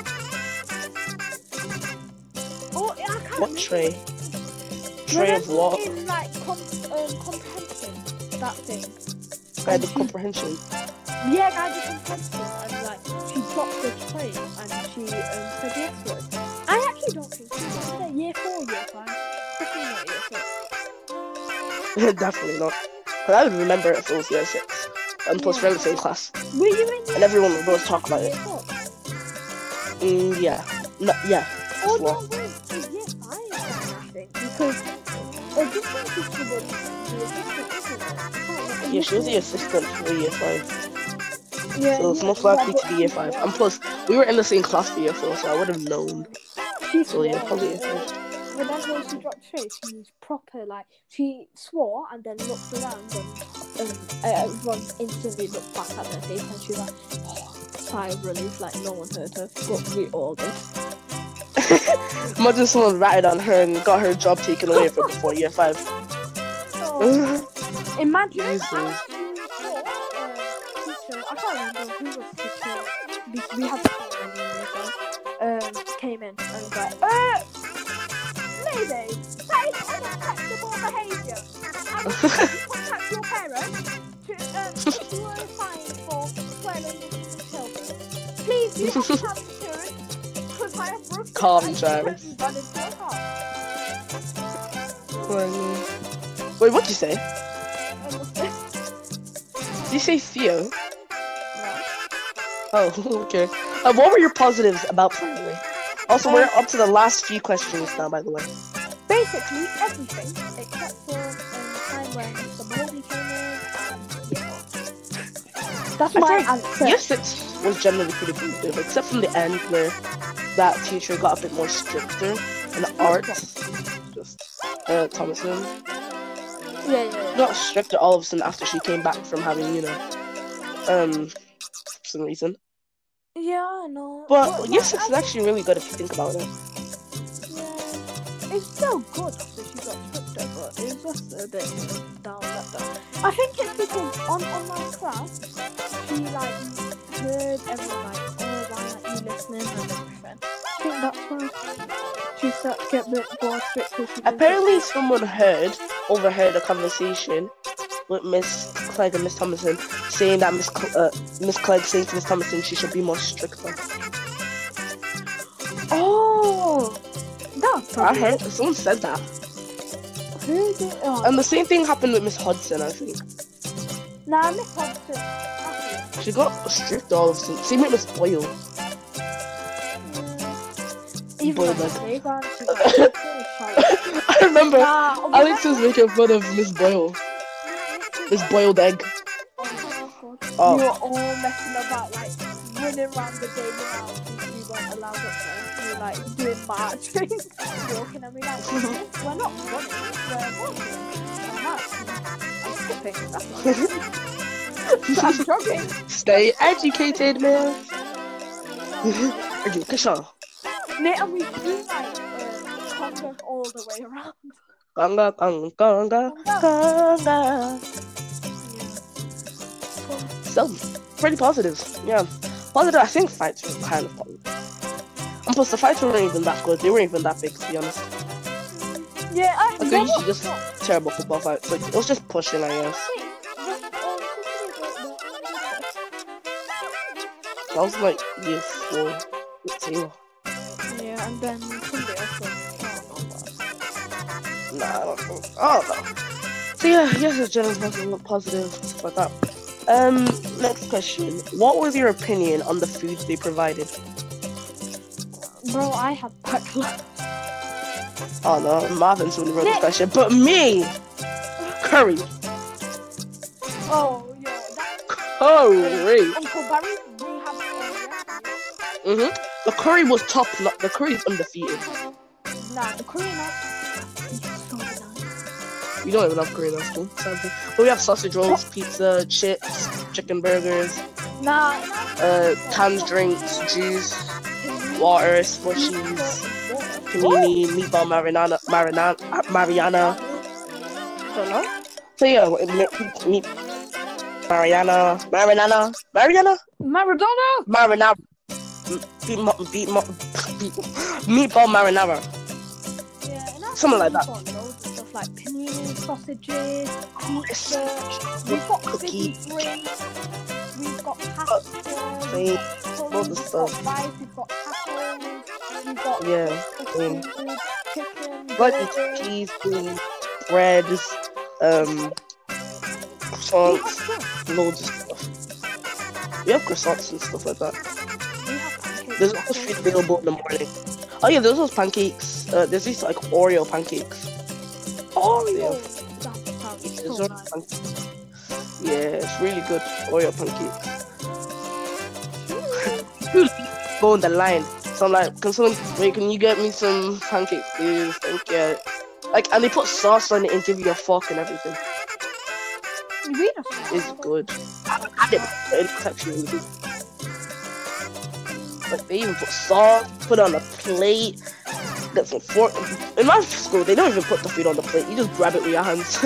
Oh, I can't What remember. tray? Tray of what? In, like, comprehension, that thing. Guide of comprehension. Yeah, guided comprehension, and like she dropped the tray and she said yes word. I actually don't think she was there. Year 4, year 5. Definitely not year 6. Definitely not. But I would remember it if it was year 6. And plus, we're in the same class. Were you in And everyone would always talk about it. year 4? Yeah. No, yeah. Oh, Well, no, wait. It's year 5, I think. Because a different teacher was the assistant, isn't it? I can't remember. yeah, she was the assistant for year 5. Yeah, So it's most likely to be year 5. And plus, we were in the same class for year 4, so I would have known. She So yeah, swore, probably year 5. whenever she dropped tray, she was proper, like, she swore and then looked around and everyone instantly looked back at her face and she was like, oh, sigh of relief, like no one heard her, but we all did. Imagine someone ratted on her and got her job taken away from before year 5. Oh, imagine Jesus. teacher, I can't remember who was the teacher, we had to came in and was like, lady, that is unacceptable behaviour. I will contact your parents to issue a fine for swearing in the children. Please do not have insurance because I have broken Calm, and Travis. run into a car. Wait, what'd you say? And Did you say Theo? no. Oh, okay. What were your positives about primary? Also, we're up to the last few questions now, by the way. Basically everything except for the time when the Moldy came in and that's I my think answer. year 6 was generally pretty positive, except from the end where that teacher got a bit more stricter in arts. Just Thomason. Yeah. Not stricter all of a sudden after she came back from having, for some reason. Yeah, I know. But year 6 is actually really good if you think about it. Yeah. It's still good after she got stricter, but it's just a bit down that down. I think it's because on my class, she like heard everyone like, oh, why aren't you listening and everything. I think that's why she started to get a bit more strict. Apparently, someone overheard a conversation with Miss Clegg and Miss Thomason, saying that Miss Clegg saying to Miss Thomason she should be more stricter. Oh, that's I heard someone said that. Who is it? Oh, And the same thing happened with Miss Hudson, I think. nah, Miss Hudson. She got strict all of a sudden. Same with Miss Boyle. Even Boy, on the like- playground, she was I remember nah, Alex was making fun of Miss Boyle. Miss Boiled Egg. Oh my god. Oh. We were all messing about, like, running around the daily house and we weren't allowed up there. We were, like, doing marching, walking, and we like, we're not running, we're walking. And marching. I'm skipping, that's not I'm jogging. Stay educated, man. Education. Nate, and we do, like, conga all the way around. Conga, conga, conga, conga. So, pretty positive. Yeah. Positive, I think fights were kind of positive. And plus, the fights weren't even that good. They weren't even that big, to be honest. Yeah, Like, they're usually just terrible football fights. Like, it was just pushing, I guess. That was like year 4 with Taylor. Yeah, and then somebody else was, Nah, I don't know. Oh, no. So yeah, yes, it's generally positive, stuff like that. Next question. What was your opinion on the food they provided? Bro, I had backlash. Oh no, Marvin's the one who wrote this question. But me! Curry. Oh, yeah, that Curry. Uncle Barry, we have The curry was top. The curry is undefeated. nah, the Korean is so nice. We don't even have curry in our school, sadly. But we have sausage rolls, pizza, chips, chicken burgers, Nah, canned drinks, juice, water, slushies, panini, meatball Mariana. Don't know. So yeah, Mariana. Maradona! Marinara. meatball marinara. Yeah, and Something like that. We've got loads of stuff like panini, sausages, pizza. We've We've got cookies. fizzy drinks. We've got pasta. Same. We've Loads of got stuff. rice. We've got tacos. We've got Yeah. food, chicken, Like burgers. cheese, bread, croissants, loads of stuff. We have croissants and stuff like that. We have pancakes. There's also food available in the morning. Oh yeah, there's those pancakes. There's these like Oreo pancakes. Oreo. Yeah. That sounds There's so Oreo nice. pancakes. Yeah, it's really good. Oreo pancakes. Go on the line. So I'm like, wait, can you get me some pancakes, please? Thank you. Like, and they put sauce on it and give you a fork and everything. We just It's good. I had it, but it's actually really good. Like, they even put sauce, put it on a plate, get some fork. In my school, they don't even put the food on the plate. You just grab it with your hands.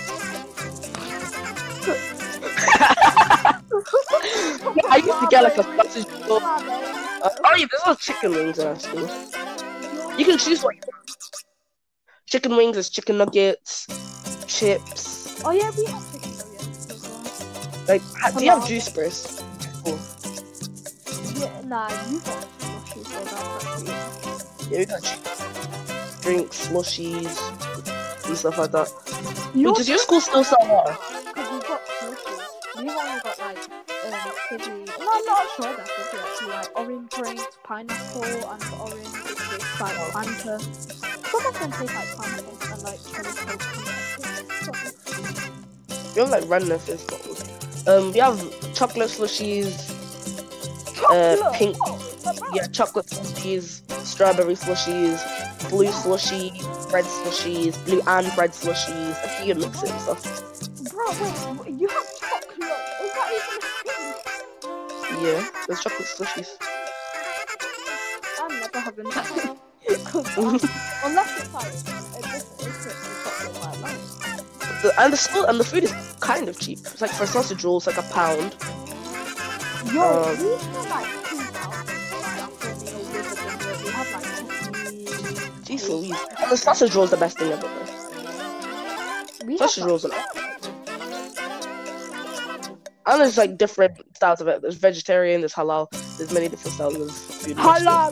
I used to get like a sausage roll. Oh yeah, there's also chicken wings in our school. You can choose what you want. Chicken wings is chicken nuggets, chips. Oh yeah, we have chicken nuggets as well. Like, do you have juice bursts? Cool. Yeah, nah, you got slushies for that. Yeah, we got drinks, slushies, and stuff like that. Does your school still sell water? Because we've got slushies. We've only got like fizzy. No, I'm not sure they're fizzy actually. Like orange drinks, pineapple, and orange. It tastes like Fanta. Some of them taste like Fanta and like cherry coke. We have like random fizz bottles. We have chocolate slushies, pink, yeah, chocolate slushies, strawberry slushies, blue slushy, red slushies, blue and red slushies. I think you mix it and stuff. Bro, wait, you have chocolate? Is that even a thing? Yeah, there's chocolate slushies. I'm never having that. Unless it's like a different chocolate like that. And the food is kind of cheap. It's like for sausage rolls, like £1. Yo, we have like £2 like after a meal with a dessert. We have like cookies. Jeez Louise. And the sausage roll is the best thing ever. We Sausage have, rolls are and there's like different styles of it. There's vegetarian, there's halal, there's many different styles of food. halal.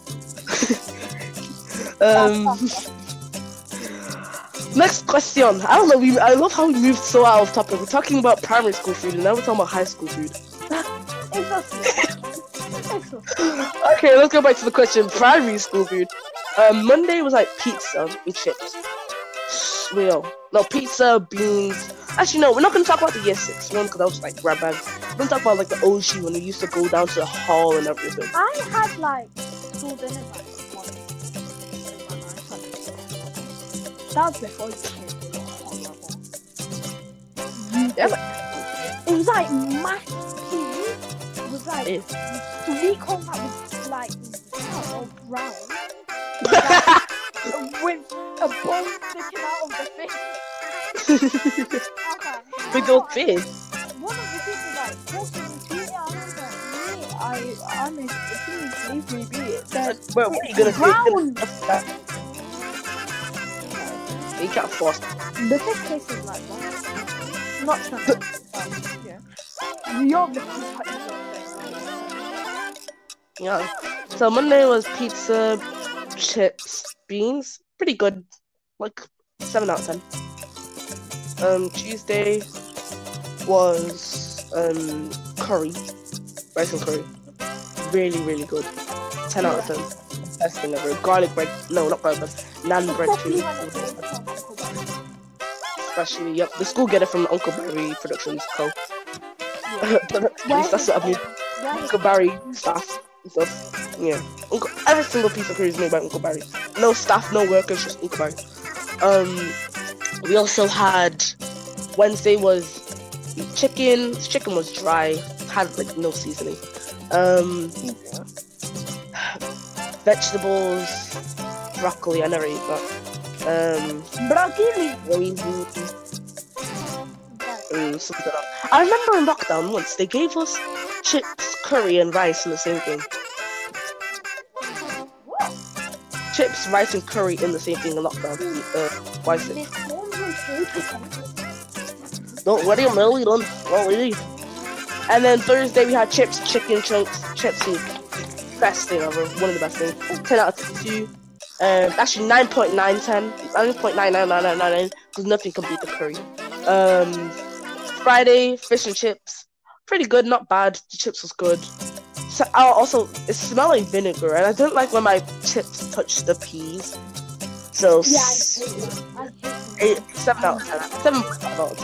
Next question. I don't know. I love how we moved so out of topic. We're talking about primary school food, and now we're talking about high school food. Okay, let's go back to the question. Primary school food. Monday was like pizza and chips. No, pizza, beans. Actually, no, we're not gonna talk about the year 6 one because that was like grab bag. We're gonna talk about like the OG when we used to go down to the hall and everything. I had like school dinner like once in my life. That was before you came to the hall level. Yeah, It was like mashed peas. It was like sweet corn that was like brown. With a bone sticking out of the fish. Okay. Big old fish. One of the kids was like, "What can you eat?" And I was like, "I made it. Please leave me be." Bro, what are you gonna brown. do? You can't force. The fish tasted like that. Not sure. Yeah. You're the Yeah. So Monday was pizza, chips, beans. Pretty good. Like 7 out of 10. Tuesday was curry. Rice and curry. Really, really good. 10 out of 10. Best thing ever. Garlic bread. No, not garlic bread. Naan bread too. Especially, yep. The school get it from Uncle Barry Productions Co. That's what I mean. Uncle Barry staff and stuff. Yeah. Every single piece of curry is made by Uncle Barry. No staff, no workers, just Uncle Barry. We also had Wednesday was chicken. Chicken was dry. Had like no seasoning. Vegetables, broccoli. I never ate that. Broccoli. Something else. I remember in lockdown once they gave us chips, curry, and rice in the same thing. rice and curry in the same thing in lockdown? Why is it? Don't worry, Millie, don't worry. And then Thursday we had chips, chicken chunks, chips and best thing ever, one of the best things. 10 out of 2. Actually 9.910, 9.99999, because nothing can beat the curry. Friday, fish and chips, pretty good, not bad. The chips was good. So also, it smelled like vinegar, and I didn't like when my chips touched the peas. So Yeah, I hate 7 out of 10. 7.5 out of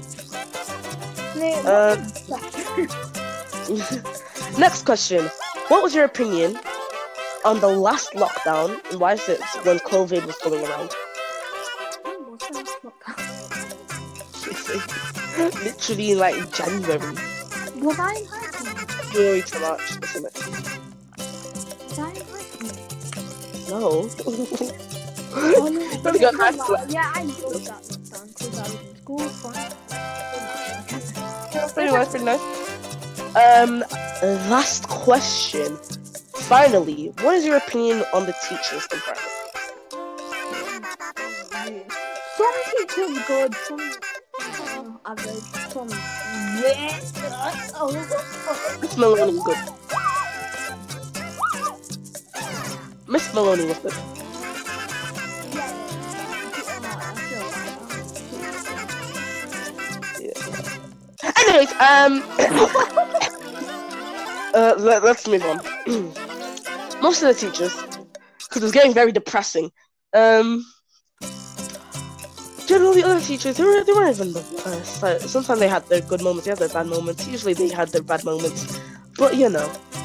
10. Next question. What was your opinion on the last lockdown, and why is it when COVID was going around? Literally in like January. Was I in high school? January to March, isn't it? Was I in high school? No. Oh, no. Probably got high school. Yeah, I enjoyed that lockdown because I was in school. Fine. Pretty nice. Last question. Finally, what is your opinion on the teachers in primary? Some teachers good, some average, some Miss Maloney was good. Miss Maloney was good. Anyways, let's move on. Most of the teachers, because it was getting very depressing. Generally, other teachers, they weren't even the best. Like, sometimes they had their good moments, they had their bad moments. Usually, they had their bad moments. But yeah,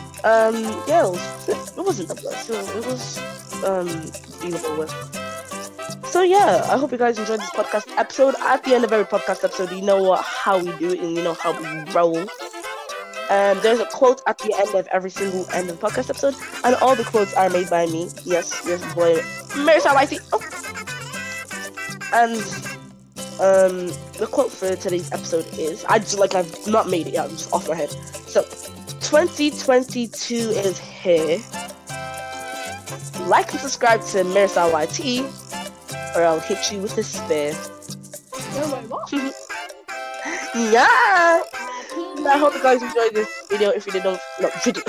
it wasn't the best. It was dealable with. So yeah, I hope you guys enjoyed this podcast episode. At the end of every podcast episode, you know how we do it and you know how we roll. There's a quote at the end of every single end of the podcast episode, and all the quotes are made by me. Yes, boy, Marissa YT. Oh. And the quote for today's episode is, I've not made it yet, I'm just off my head. So, 2022 is here. Like and subscribe to Marissa YT, or I'll hit you with a spear. No, wait, what? Yeah! I hope you guys enjoyed this video. If you didn't, video.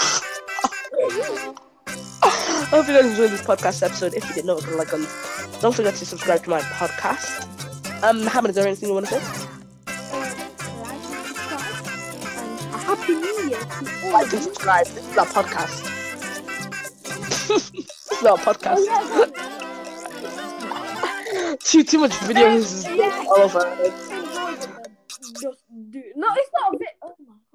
I hope you guys enjoyed this podcast episode. If you didn't know, don't forget to subscribe to my podcast. Mohammed, is there anything you want to say? Like and subscribe, and a happy new year to all Like of and you. subscribe. This is our podcast. This is our podcast. Oh, yeah, Too much videos yeah. all over. Just do. No, it's not a bit. Oh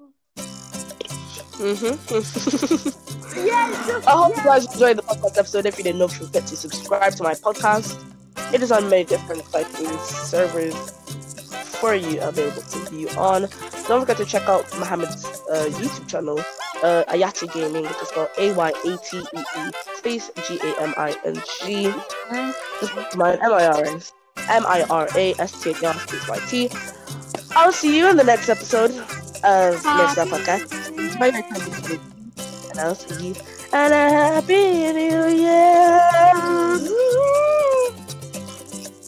my god. Yeah, just. I hope you guys enjoyed the podcast episode. If you didn't know, don't forget to subscribe to my podcast. It is on many different servers for you available to view on. Don't forget to check out Mohammed's YouTube channel, Ayate Gaming, which is spelled AYATEE space GAMING. Mine MIRASTAR space YT. I'll see you in the next episode of Next Up Podcast. Bye, and I'll see you. And a happy new year.